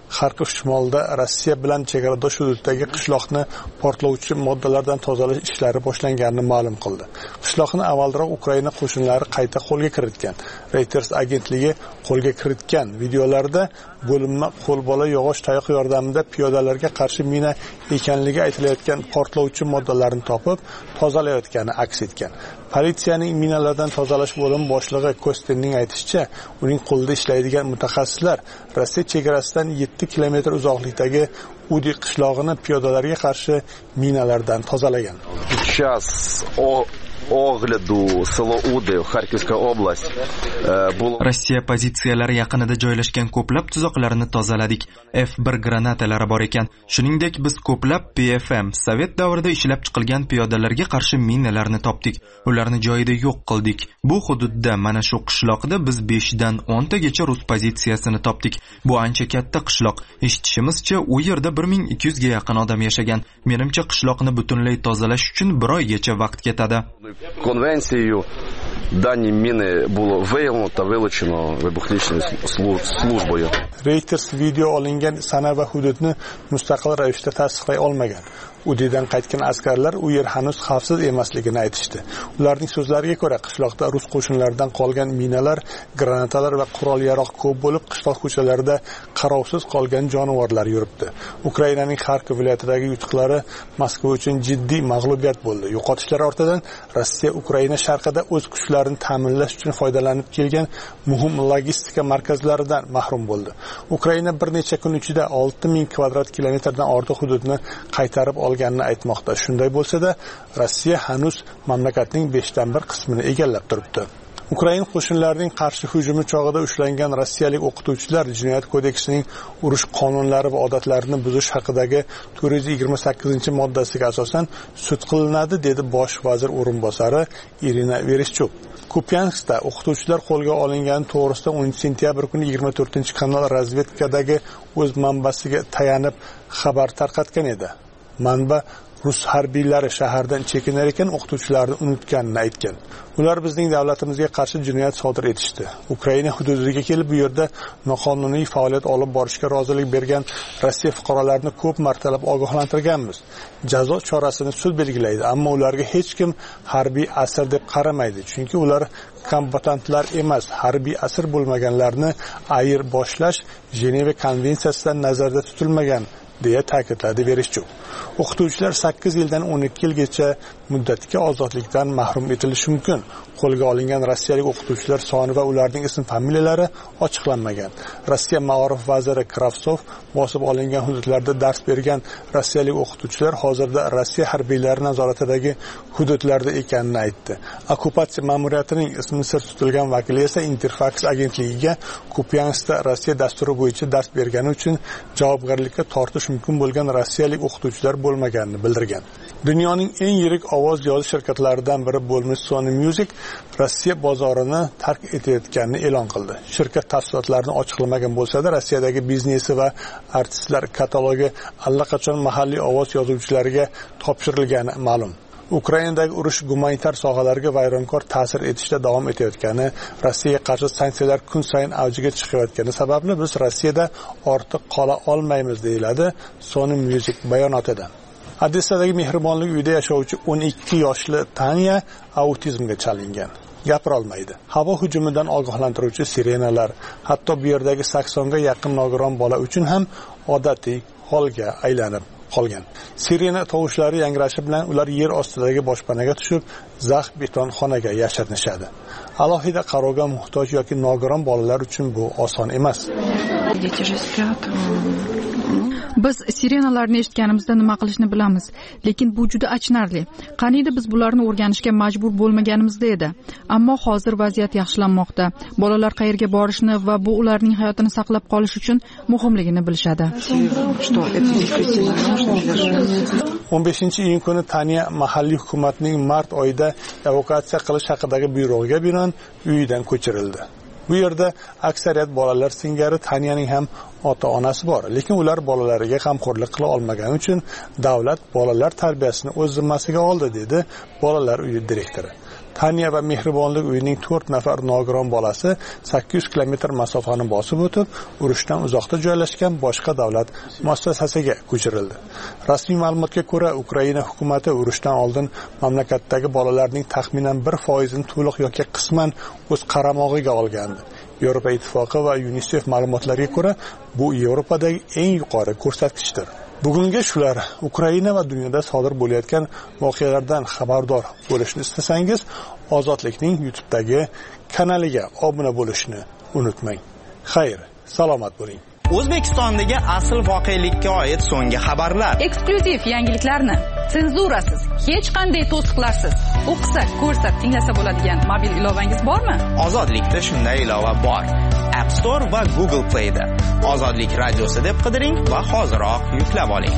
Xarkov shimolida Rossiya bilan chegaradosh hududdagi qishloqni portlovchi moddalardan tozalash ishlari boshlanganini ma'lum qildi. Qishloqni avvalroq Ukraina qo'shinlari qayta qo'lga kiritgan. Reuters agentligi qo'lga kiritgan videolarda bo'linma qo'lbola yog'och tayoq yordamida piyodalarga qarshi mina ekanligi aytilayotgan portlovchi moddalarni topib, tozalayotgani aks etgan. Politsiyaning minalardan tozalash bo'limi boshlig'i Kostenning aytishicha, uning qo'lida ishlaydigan mutaxassislar Rossiya chegarasidan yetti kilometr uzoqlikdagi Udi qishlog'ini piyodalarga qarshi minalardan tozalagan. Огляду село Уди, Харківська область. Rossiya pozitsiyalari yaqinida joylashgan ko'plab tuzoqlarni tozaladik. F bir granatalari bor ekan. Shuningdek, biz ko'plab P F M, Sovet davrida ishlab chiqilgan piyodalarga qarshi minalarni topdik. Ularni joyida yo'q qildik. Bu hududda, mana shu qishloqda biz besh dan o'n tagacha rus pozitsiyasini topdik. Bu ancha katta qishloq. Eshitishimizcha, u yerda bir ming ikki yuz ga yaqin odam yashagan. Menimcha qishloqni butunlay tozalash uchun bir oygacha vaqt ketadi. Конвенцією дані міни було виявлено та вилучено вибухничною службою. Reuters video olingan sana va hududni mustaqil ravishda tasdiqlay olmagan. Udidan qaytgan askarlar u yer hanuz xavfsiz emasligini aytishdi. Ularning so'zlariga ko'ra, qishloqda rus qo'shinlaridan qolgan minalar, granatalar va qurol-yarog' ko'p bo'lib, qishloq ko'chalarida qarovsiz qolgan jonivorlar yuribdi. Ukrainaning Xarkov viloyatidagi yutuqlari Moskva uchun jiddiy mag'lubiyat bo'ldi. Yo'qotishlar ortidan Rossiya Ukraina sharqida o'z kuchlarini ta'minlash uchun foydalanib kelgan muhim logistika markazlaridan mahrum bo'ldi. Ukraina bir necha kun ichida olti ming kvadrat kilometrdan ortiq hududni qaytarib olganini aytmoqda. Shunday bo'lsa-da, Rossiya hanuz mamlakatning besh dan bir qismini egallab turibdi. Ukraina qo'shinlarining qarshi hujumi chog'ida ushlangan rossiyalik o'qituvchilar Jinoyat kodeksining urush qonunlari va odatlarini buzish haqidagi to'rt yuz yigirma sakkizinchi moddasiga asosan sud qilinadi, dedi bosh vazir o'rinbosari Irina Vereshchuk. Kupyanskda o'qituvchilar qo'lga olingani to'g'risida o'ninchi sentyabr kuni yigirma to'rtinchi kanal razvedkadagi o'z manbasiga tayanib xabar tarqatgan edi. Manba rus harbiylari shahardan chekinar ekan o'qituvchilarni unutganini aytgan. Ular bizning davlatimizga qarshi jinoyat sodir etishdi. Ukraina hududiga kelib bu yerda noqonuniy faoliyat olib borishga rozilik bergan Rossiya fuqarolarini ko'p martalab ogohlantirganmiz. Jazo chorasini sud belgilaydi, ammo ularga hech kim harbiy asir deb qaramaydi, chunki ular kombatantlar emas. Harbiy asir bo'lmaganlarni ayir boshlash Jeneva konvensiyasidan nazarda tutilmagan, deya ta'kidladi Vereshchuk. O'qituvchilar sakkiz yildan o'n ikki yilgacha muddatga ozodlikdan mahrum etilishi mumkin. Qo'lga olingan rossiyalik o'qituvchilar soni va ularning ism-familiyalari ochiqlanmagan. Rossiya ma'rif vaziri Kravtsov bosib olingan hududlarda dars bergan rossiyalik o'qituvchilar hozirda Rossiya harbiylari nazoratidagi hududlarda ekanini aytdi. Okkupatsiya ma'muriyatining ismi sir tutilgan vakili esa Interfax agentligiga Kupyanskda Rossiya dasturi bo'yicha dars bergani uchun javobgarlikka tortish mumkin bo'lgan rossiyalik o'qituvchilar bo'lmaganini bildirgan. Dunyoning eng yirik ovoz yozish shirkatlaridan biri bo'lmish Sony Music Rossiya bozorini tark etayotganini e'lon qildi. Shirkat tafsilotlarini ochiqlamagan bo'lsa-da, Rossiyadagi biznesi va artistlar katalogi allaqachon mahalliy ovoz yozuvchilariga topshirilgani ma'lum. Ukrainadagi urush gumanitar sohalarga vayronkor ta'sir etishda davom etayotgani, Rossiyaga qarshi sanksiyalar kun sayin avjiga chiqayotgani sababli biz Rossiyada ortiq qola olmaymiz, deyiladi Sony Music bayonotida. Odessadagi mehribonlik uyida yashovchi o'n ikki yoshli Tanya autizmga chalingan. Gapira olmaydi. Havo hujumidan ogohlantiruvchi sirenalar, hatto bu yerdagi saksonga yaqin nogiron bola uchun ham odatiy holga aylanib qolgan. Sirena tovushlari yangrashi bilan ular yer ostidagi boshpanaga tushib, zax beton xonaga yashirinishadi. Alohida qarovga muhtoj yoki nogiron bolalar uchun bu oson emas. Biz sirenalarni eshitganimizda nima qilishni bilamiz, lekin bu juda achinarli. Qaniydi biz bularni o'rganishga majbur bo'lmaganimizda edi. Ammo hozir vaziyat yaxshilanmoqda. Bolalar qayerga borishni va bu ularning hayotini saqlab qolish uchun muhimligini bilishadi. o'n beshinchi iyun kuni Tanya mahalliy hukumatning mart oyida evakuatsiya qilish haqidagi buyrug'iga binoan uyidan ko'chirildi. Bu yerda aksariyat bolalar singari Tanyaning ham ota-onasi bor, lekin ular bolalariga g'amxo'rlik qila olmagani uchun davlat bolalar tarbiyasini o'z zimmasiga oldi, dedi bolalar uyi direktori. Taniya va Mehribonlik uyining to'rt nafar nogiron bolasi sakkiz yuz kilometr masofani bosib o'tib, urushdan uzoqda joylashgan boshqa davlat muassasasiga ko'chirildi. Rasmiy ma'lumotga ko'ra, Ukraina hukumatı urushdan oldin mamlakatdagi bolalarning taxminan bir foizini to'liq yoki qisman o'z qaramog'iga olgandi. Yevropa Ittifoqi va UNICEF ma'lumotlariga ko'ra, bu Yevropadagi eng yuqori ko'rsatkichdir. Bugungi shular. Ukraina va dunyoda sodir bo'layotgan voqealardan xabardor bo'lishni istasangiz, Ozodlikning YouTube'dagi kanaliga obuna bo'lishni unutmang. Xayr, salomat bo'ling. O'zbekistondagi asl voqelikka oid so'nggi xabarlar. Eksklyuziv yangiliklarni senzurasiz, hech qanday to'siqlarsiz o'qisa, ko'rsa, tinglasa bo'ladigan mobil ilovangiz bormi? Ozodlikda shunday ilova bor. App Store va Google Play da Ozodlik radiosi deb qidiring va hoziroq yuklab oling.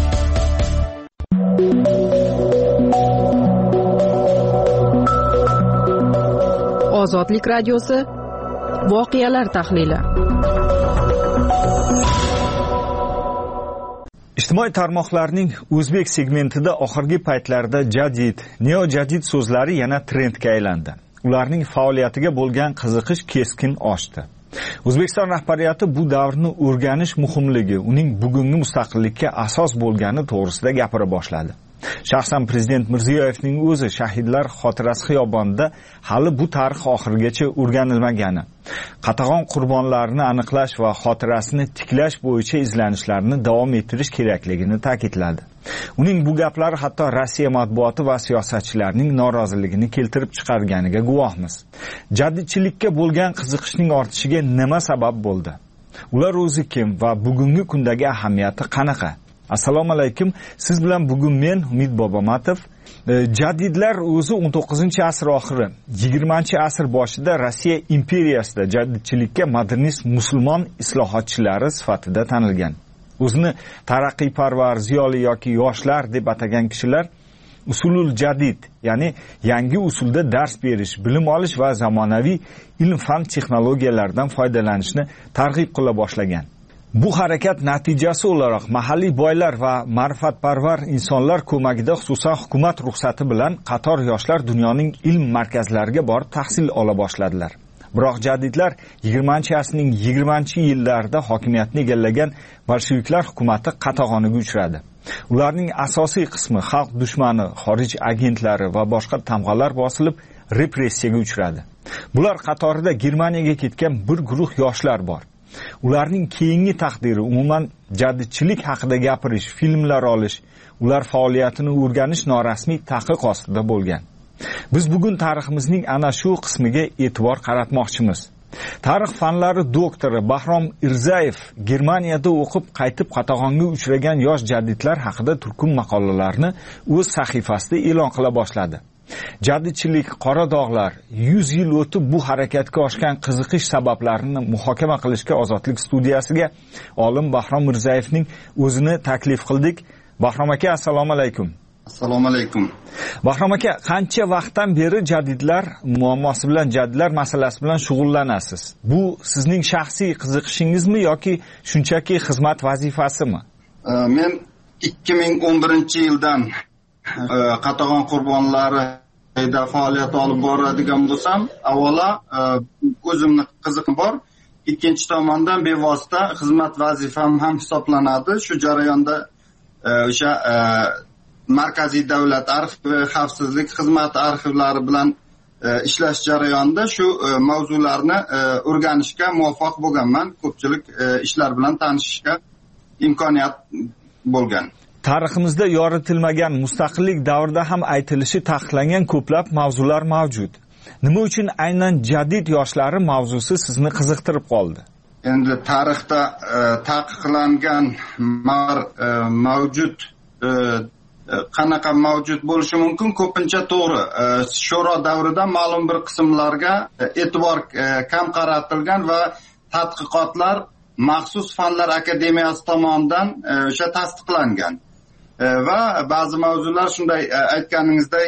Ozodlik radiosi voqealar tahlili. Ijtimoiy tarmoqlarning o'zbek segmentida oxirgi paytlarda jadid, neo-jadid so'zlari yana trendga aylandi. Ularning faoliyatiga bo'lgan qiziqish keskin oshdi. O'zbekiston rahbariyati bu davrni o'rganish muhimligi, uning bugungi mustaqillikka asos bo'lgani to'g'risida gapira boshladi. Shaxsan Prezident Mirziyoyevning o'zi shahidlar xotirasi xiyobonida hali bu tarix oxirigacha o'rganilmagani, qatag'on qurbonlarni aniqlash va xotirasini tiklash bo'yicha izlanishlarni davom ettirish kerakligini ta'kidladi. Uning bu gaplari hatto Rossiya matbuoti va siyosatchilarning noroziligini keltirib chiqarganiga guvohmiz. Jadidchilikka bo'lgan qiziqishning ortishiga nima sabab bo'ldi? Ular o'zi kim va bugungi kundagi ahamiyati qanaqa? Assalomu alaykum. Siz bilan bugun men Umid Bobomatov. Jadidlar o'zi o'n to'qqizinchi asr oxiri, yigirmanchi asr boshida Rossiya imperiyasida jadidchilikka modernist musulmon islohotchilari sifatida tanilgan. O'zini taraqqiyparvar, ziyoli yoki yoshlar deb atagan kishilar usulul jadid, ya'ni yangi usulda dars berish, bilim olish va zamonaviy ilm-fan texnologiyalardan foydalanishni targ'ib qila boshlagan. Bu harakat natijasi o'laroq mahalliy boylar va ma'rifatparvar insonlar ko'magida, xususan hukumat ruxsati bilan qator yoshlar dunyoning ilm markazlariga borib tahsil ola boshladilar. Biroq jadidlar yigirmanchi asrning yigirmanchi yillarida hokimiyatni egallagan bolsheviklar hukumati qatag'oniga uchradi. Ularning asosiy qismi xalq dushmani, xorij agentlari va boshqa tamg'alar bosilib, repressiyaga uchradi. Bular qatorida Germaniyaga ketgan bir guruh yoshlar bor. Ularning keyingi taqdiri umuman jadidchilik haqida gapirish, filmlar olish, ular faoliyatini o'rganish norasmiy taqiq ostida bo'lgan. Biz bugun tariximizning ana shu qismiga e'tibor qaratmoqchimiz. Tarix fanlari doktori Bahrom Irzayev Germaniyada o'qib qaytib qatag'onga uchragan yosh jadidlar haqida turkum maqolalarni o'z sahifasida e'lon qila boshladi. Jadidchilik, qora dog'lar, yuz yil o'tib bu harakatga oshgan qiziqish sabablarini muhokama qilishga Ozodlik studiyasiga olim Bahrom Mirzayevning o'zini taklif qildik. Bahrom aka, assalomu alaykum. Assalomu alaykum. Bahrom aka, qancha vaqtdan beri jadidlar muammosi bilan, jadidlar masalasi bilan shug'ullanasiz? Bu sizning shaxsiy qiziqishingizmi yoki shunchaki xizmat vazifasimi? Men ikki ming o'n birinchi yildan qatag'on qurbonlari faoliyat olib boradigan bo'lsam, avvalo o'zimning qiziqim bor, ikkinchi tomondan bevosita xizmat vazifam ham hisoblanadi. Shu jarayonda o'sha markaziy davlat arxivi, xavfsizlik xizmati arxivlari bilan ishlash jarayonida shu mavzularni o'rganishga muvaffaq bo'lganman. Ko'pchilik ishlar bilan tanishishga imkoniyat bo'lgan. Tariximizda yoritilmagan, mustaqillik davrida ham aytilishi taqiqlangan ko'plab mavzular mavjud. Nima uchun aynan jadid yoshlari mavzusi sizni qiziqtirib qoldi? Endi tarixda taqiqlangan mavjud qanaqa mavjud bo'lishi mumkin? Ko'pincha to'g'ri. Sho'ro davrida ma'lum bir qismlarga e'tibor kam qaratilgan va tadqiqotlar maxsus fanlar akademiyasi tomonidan o'sha tasdiqlangan. Va ba'zi mavzular shunday aytganingizdek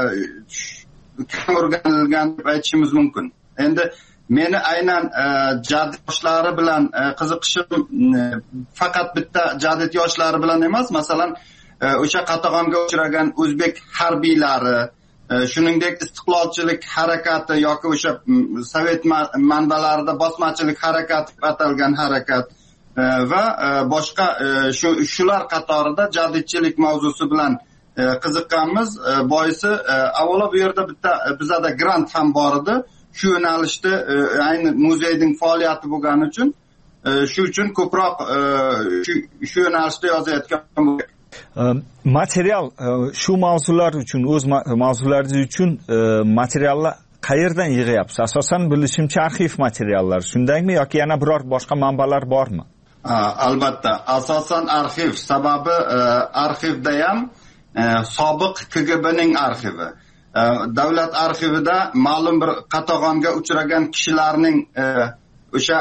kam o'rganilgan deb aytishimiz mumkin. Endi meni aynan jadid yoshlari bilan qiziqishim faqat bitta jadid yoshlari bilan emas, masalan, o'sha qatag'onga uchragan o'zbek harbiylari, shuningdek istiqlolchilik harakati yoki o'sha sovet manbalarida bosmachilik harakati deb atalgan harakat va boshqa shular qatorida jadidchilik mavzusi bilan qiziqqanmiz. Boisi avvalo bu yerda bitta bizada grant ham bor edi. Shu yo'nalishda ayni muzeyning faoliyati bo'lgani uchun shu uchun ko'proq shu yo'nalishda yozayotgan bo'ldik. Material shu mavzular uchun o'z mavzularingiz uchun materiallar qayerdan yig'yapsiz? Asosan bilishimcha arxiv materiallar, shundaymi yoki yana biror boshqa manbalar bormi? Albatta, asosan arxiv. Sababi arxivda ham sobiq K G B'ning arxivi. Davlat arxivida ma'lum bir qatag'onga uchragan kishilarning o'sha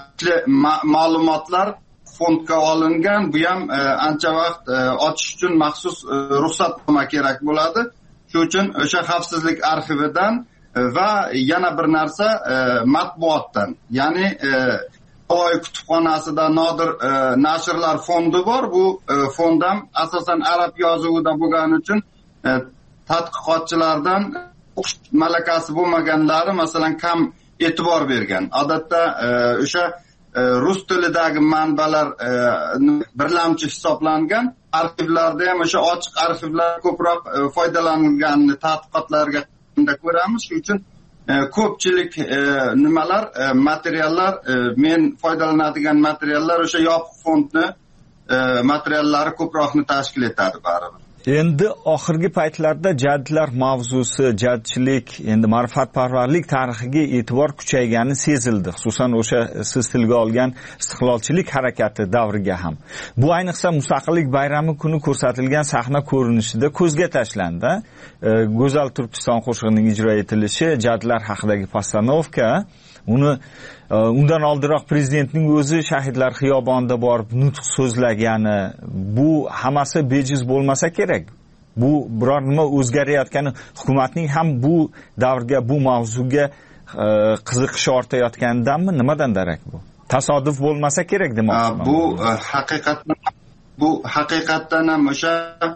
ma'lumotlar fondga olingan. Bu ham ancha vaqt ochish uchun maxsus ruxsatnoma kerak bo'ladi. Shu uchun o'sha xavfsizlik arxividan va yana bir narsa matbuotdan, ya'ni Navoiy kutubxonasida Nodir nashrlar fondi bor. Bu fond ham asosan arab yozuvida bo'lgani uchun tadqiqotchilardan o'qish malakasi bo'lmaganlari masalan kam e'tibor bergan. Odatda o'sha rus tilidagi manbalar birlamchi hisoblangan. Arxivlarda ham o'sha ochiq arxivlar ko'proq foydalanilganini tadqiqotlarga ko'ramiz. Shuning uchun ko'pchilik nimalar materiallar men foydalanadigan materiallar o'sha yopiq fondni materiallari ko'proqni tashkil etadi baribir. Endi oxirgi paytlarda jadidlar mavzusi, jadidchilik, endi ma'rifatparvarlik tarixiga e'tibor kuchaygani sezildi. Xususan o'sha siz tilga olgan istiqlolchilik harakati davriga ham. Bu ayniqsa Mustaqillik bayrami kuni ko'rsatilgan sahna ko'rinishida ko'zga tashlandi. Go'zal Turkiston qo'shig'ining ijro etilishi, jadidlar haqidagi postanovka, uni undan oldinroq prezidentning o'zi shahidlar xiyobonida borib nutq so'zlagani, bu hammasi bejiz bo'lmasa kerak. Bu biror nima o'zgarayotgani, hukumatning ham bu davrga, bu mavzuga qiziqishi ortayotganidanmi, nimadan darak bu? Tasodif bo'lmasa kerak demoqchiman. Bu haqiqatdan bu haqiqatdan ham o'sha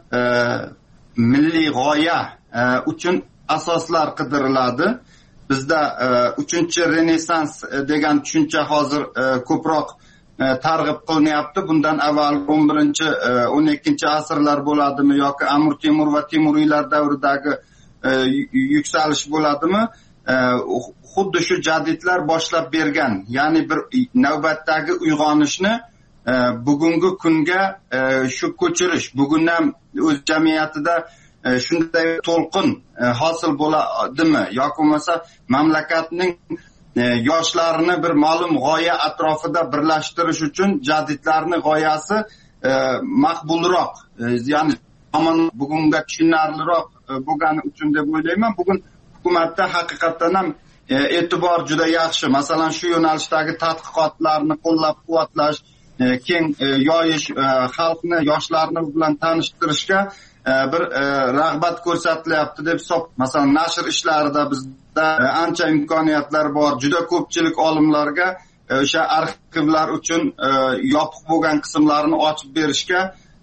milliy g'oya uchun asoslar qidiriladi. Bizda uchinchi renessans degan tushuncha hozir ko'proq targ'ib qilinyapti. Bundan avval o'n birinchi o'n ikkinchi asrlar bo'ladimi yoki Amir Temur va Temuriylar davridagi yuksalish bo'ladimi? Xuddi shu jadidlar boshlab bergan. Ya'ni bir navbatdagi uyg'onishni bugungi kunga shu ko'chirish, bugun ham o'z jamiyatida shunday to'lqin hosil bo'ladimi yoki bo'lmasa mamlakatning yoshlarini bir ma'lum g'oya atrofida birlashtirish uchun jadidlarning g'oyasi maqbulroq, ya'ni bugunga tushunarliroq bo'lgani uchun deb o'ylayman. Bugun hukumatda haqiqatan ham e'tibor juda yaxshi. Masalan, shu yo'nalishdagi tadqiqotlarni qo'llab-quvvatlash, keng yoyish, xalqni, yoshlarni bilan tanishtirishga bir rag'bat ko'rsatilyapti deb hisob. Masalan, nashr ishlarida bizda ancha imkoniyatlar bor. Juda ko'pchilik olimlarga o'sha arxivlar uchun yopiq bo'lgan qismlarni ochib berishga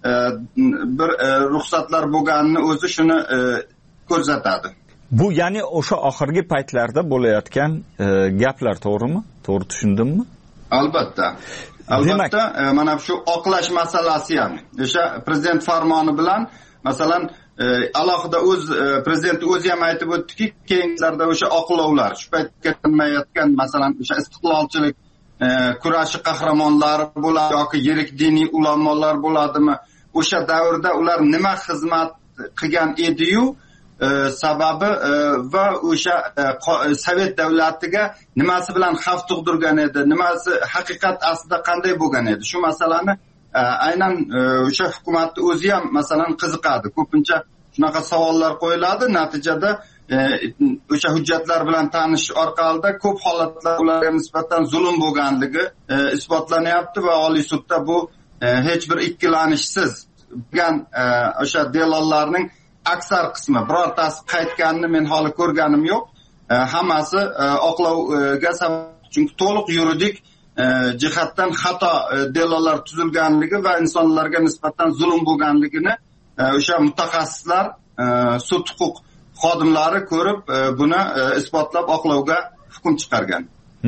bir ruxsatlar bo'lganini o'zi shuni ko'rsatadi. Bu ya'ni o'sha oxirgi paytlarda bo'layotgan gaplar, to'g'rimi? To'g'ri tushundimmi? Albatta. Albatta, mana shu oqlash masalasi ham o'sha prezident farmoni bilan masalan alohida o'z prezident o'zi ham aytib o'tdiki, keyinlarda o'sha oqlovlar, shu paytga kelmayotgan masalan o'sha istiqlolchilik kurashi qahramonlari bo'ladi yoki yirik diniy ulamolar bo'ladimi, o'sha davrda ular nima xizmat qilgan edi-yu, sababi va o'sha sovet davlatiga nimasi bilan xavf tug'dirgan edi, nimasi haqiqat aslida qanday bo'lgan edi, shu masalani aynan o'sha hukumatni o'zi ham masalan qiziqadi. Ko'pincha shunaqa savollar qo'yiladi, natijada o'sha hujjatlar bilan tanishish orqali ko'p holatlar ularga nisbatan zulm bo'lganligi isbotlanyapti va Oliy sudda bu hech bir ikkilanishsiz bo'lgan o'sha delollarning aksar qismi, birortasi qaytganini men hali ko'rganim yo'q. Hammasi oqlovga sabab, chunki to'liq yuridik jihatdan xato delollar tuzilganligi va insonlarga nisbatan zulm bo'lganligini o'sha mutaxassislar, sud huquq xodimlari ko'rib buni isbotlab oqlovga hukm chiqargan.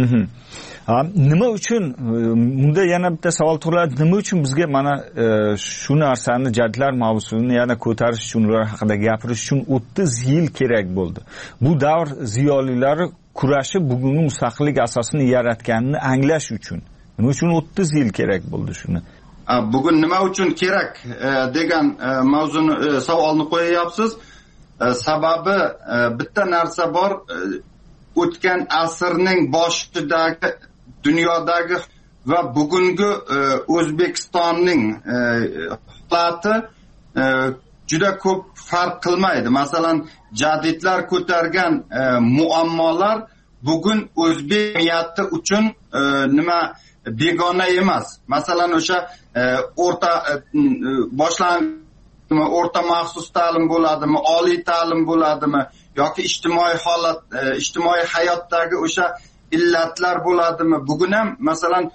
Nima uchun bunda yana bitta savol tug'iladi, nima uchun bizga mana shu narsani jadidlar mavzusini yana ko'tarish uchun, ular haqida gapirish uchun o'ttiz yil kerak bo'ldi? Bu davr ziyolilari kurashi bugungi mustaqillik asosini yaratganini anglash uchun nima uchun o'ttiz yil kerak bo'ldi shuni? Bugun nima uchun kerak degan mavzuni savolni qo'yayapsiz. Sababi bitta narsa bor, o'tgan asrning boshidagi dunyodagi va bugungi O'zbekistonning holati juda ko'p farq qilmaydi. Masalan, jadidlar ko'targan muammolar bugun o'zbek millati uchun nima begona emas. Masalan, o'sha o'rta boshlang'ich o'rta maxsus ta'lim bo'ladimi, oliy ta'lim bo'ladimi yoki ijtimoiy holat, ijtimoiy hayotdagi o'sha illatlar bo'ladimi? Bugun ham masalan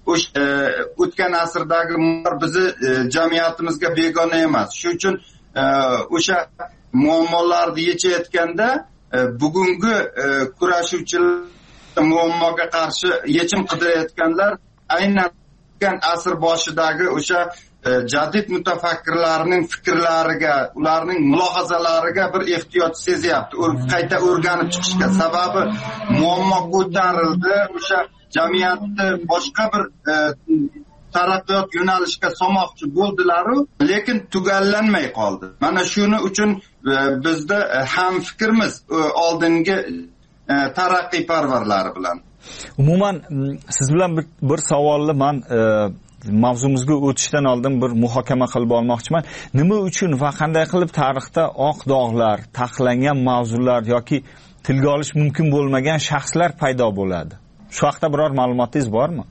o'tgan asrdagi bizni jamiyatimizga begona emas. Shuning uchun o'sha muammolarni yechayotganda bugungi kurashuvchilar muammoga qarshi yechim qidirayotganlar aynan o'tgan asr boshidagi o'sha jadid mutafakkirlarning fikrlariga, ularning mulohazalariga bir ehtiyoj sezyapti. Qayta o'rganib chiqishga. Sababi muammo ko'tarildi, o'sha jamiyatni boshqa bir taraqqiyot yo'nalishiga solmoqchi bo'ldilar-ku, lekin tugallanmay qoldi. Mana shuning uchun bizda ham fikrimiz oldingi taraqqiyparvarlar bilan. Umuman siz bilan bir, bir savolni men mavzumizga o'tishdan oldin bir muhokama qilib olmoqchiman. Nima uchun va qanday qilib tarixda oq dog'lar, taqiqlangan mavzular yoki tilga olish mumkin bo'lmagan shaxslar paydo bo'ladi? Shu haqda biror ma'lumotingiz bormi?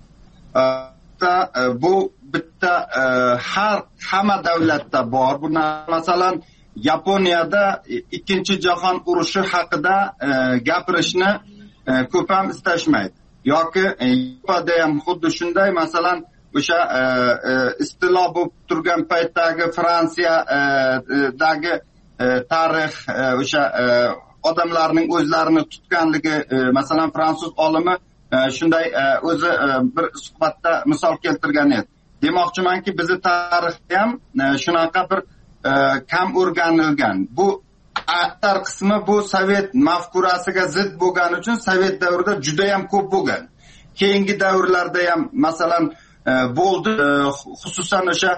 Bu bitta har hamma davlatda bor. Bu masalan Yaponiyada ikkinchi jahon urushi haqida gapirishni ko'p ham istashmaydi. Yoki Yevropada ham xuddi shunday, masalan o'sha istilo bo'lib turgan paytdagi Fransiyadagi tarix, o'sha odamlarning o'zlarini tutganligi, masalan fransuz olimi shunday o'zi bir suhbatda misol keltirgan edi. Demoqchimanki, bizi tarixda ham shunaqa bir kam o'rganilgan. Bu aktar qismi bu sovet mafkurasiga zid bo'lgani uchun sovet davrida juda ham ko'p bo'lgan. Keyingi davrlarda ham masalan bo'ldi, xususan o'sha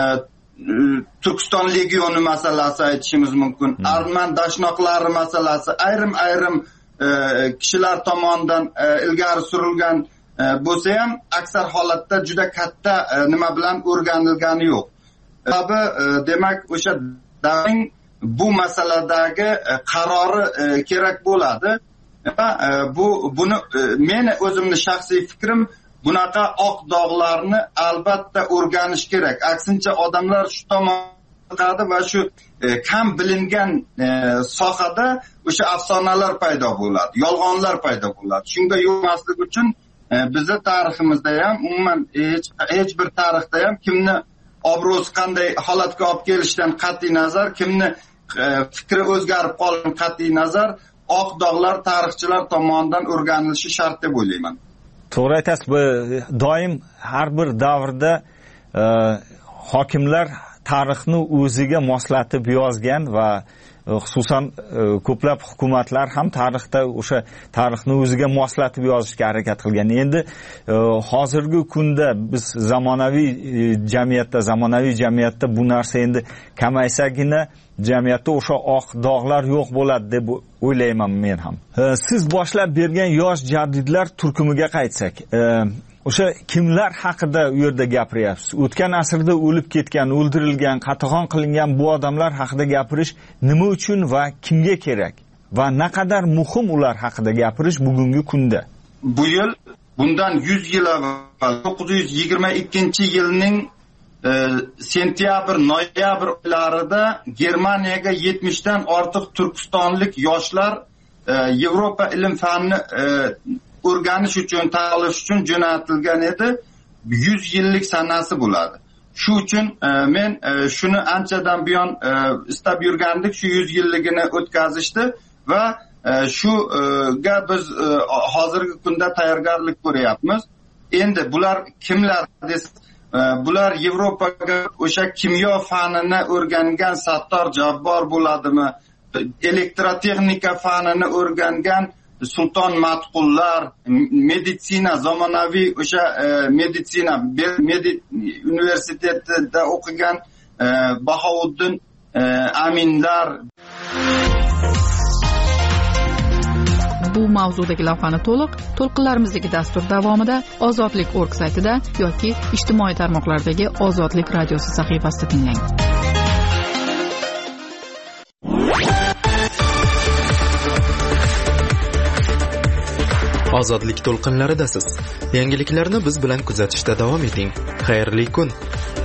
Turkiston legioni masalasi aytishimiz mumkin. Arman dashnoqlari masalasi ayrim-ayrim kishilar tomonidan ilgari surilgan bo'lsa ham aksar holatda juda katta nima bilan o'rganilgani yo'q. Sababi demak o'sha davring bu masaladagi qarori kerak bo'ladi. Bu buni men o'zimning shaxsiy fikrim, bunaqa oq dog'larni albatta o'rganish kerak. Aksincha odamlar shu tomonga va shu kam bilingan sohada o'sha afsonalar paydo bo'ladi, yolg'onlar paydo bo'ladi. Shunga yo'lmaslik uchun bizning tariximizda ham, umuman hech hech bir tarixda ham kimni obro'si qanday holatga olib kelishidan qat'iy nazar, kimni fikri o'zgarib qolgan qat'iy nazar, oq dog'lar tarixchilar tomonidan o'rganilishi shart deb o'ylayman. To'g'ri aytasiz, bu doim har bir davrda hokimlar tarixni o'ziga moslatib yozgan va xususan ko'plab hukumatlar ham tarixda o'sha tarixni o'ziga moslatib yozishga harakat qilgan. Endi hozirgi kunda biz zamonaviy jamiyatda, zamonaviy jamiyatda bu narsa endi kamaysagina jamiyatda o'sha oq dog'lar yo'q bo'ladi deb o'ylayman men ham. Siz boshlab bergan yosh jadidlar turkumiga qaytsak, o'sha kimlar haqida u yerda gapiryapsiz? O'tgan asrda o'lib ketgan, o'ldirilgan, qatag'on qilingan bu odamlar haqida gapirish nima uchun va kimga kerak? Va naqadar muhim ular haqida gapirish bugungi kunda? Bu yil bundan yuz yil avval to'qqiz yuz yigirma ikkinchi yilning sentyabr, noyabr oylarida Germaniyaga yetmishdan ortiq turkistonlik yoshlar Yevropa ilm fanni o'rganish uchun, ta'lim uchun jo'natilgan edi. yuz yillik sanasi bo'ladi. shu uchun men shuni anchadan buyon istab yurgandik, shu yuz yilligini o'tkazishdi va shuga biz hozirgi kunda tayyorgarlik ko'ryapmiz. Endi bular kimlar desa, bular Yevropaga o'sha kimyo fanini o'rgangan Sattor Jabbor bo'ladimi? Elektrotexnika fanini o'rgangan Sulton Matqullar, meditsina, zamonaviy o'sha meditsina universitetida o'qigan Bahovuddin Aminlar. Bu mavzudagi lavhani to'liq to'lqinlarimizdagi dastur davomida ozodlik nokta org saytida yoki ijtimoiy tarmoqlardagi Ozodlik radiosi sahifasida tinglang. Ozodlik to'lqinlaridasiz. Yangiliklarni biz bilan kuzatishda davom eting. Xayrli kun.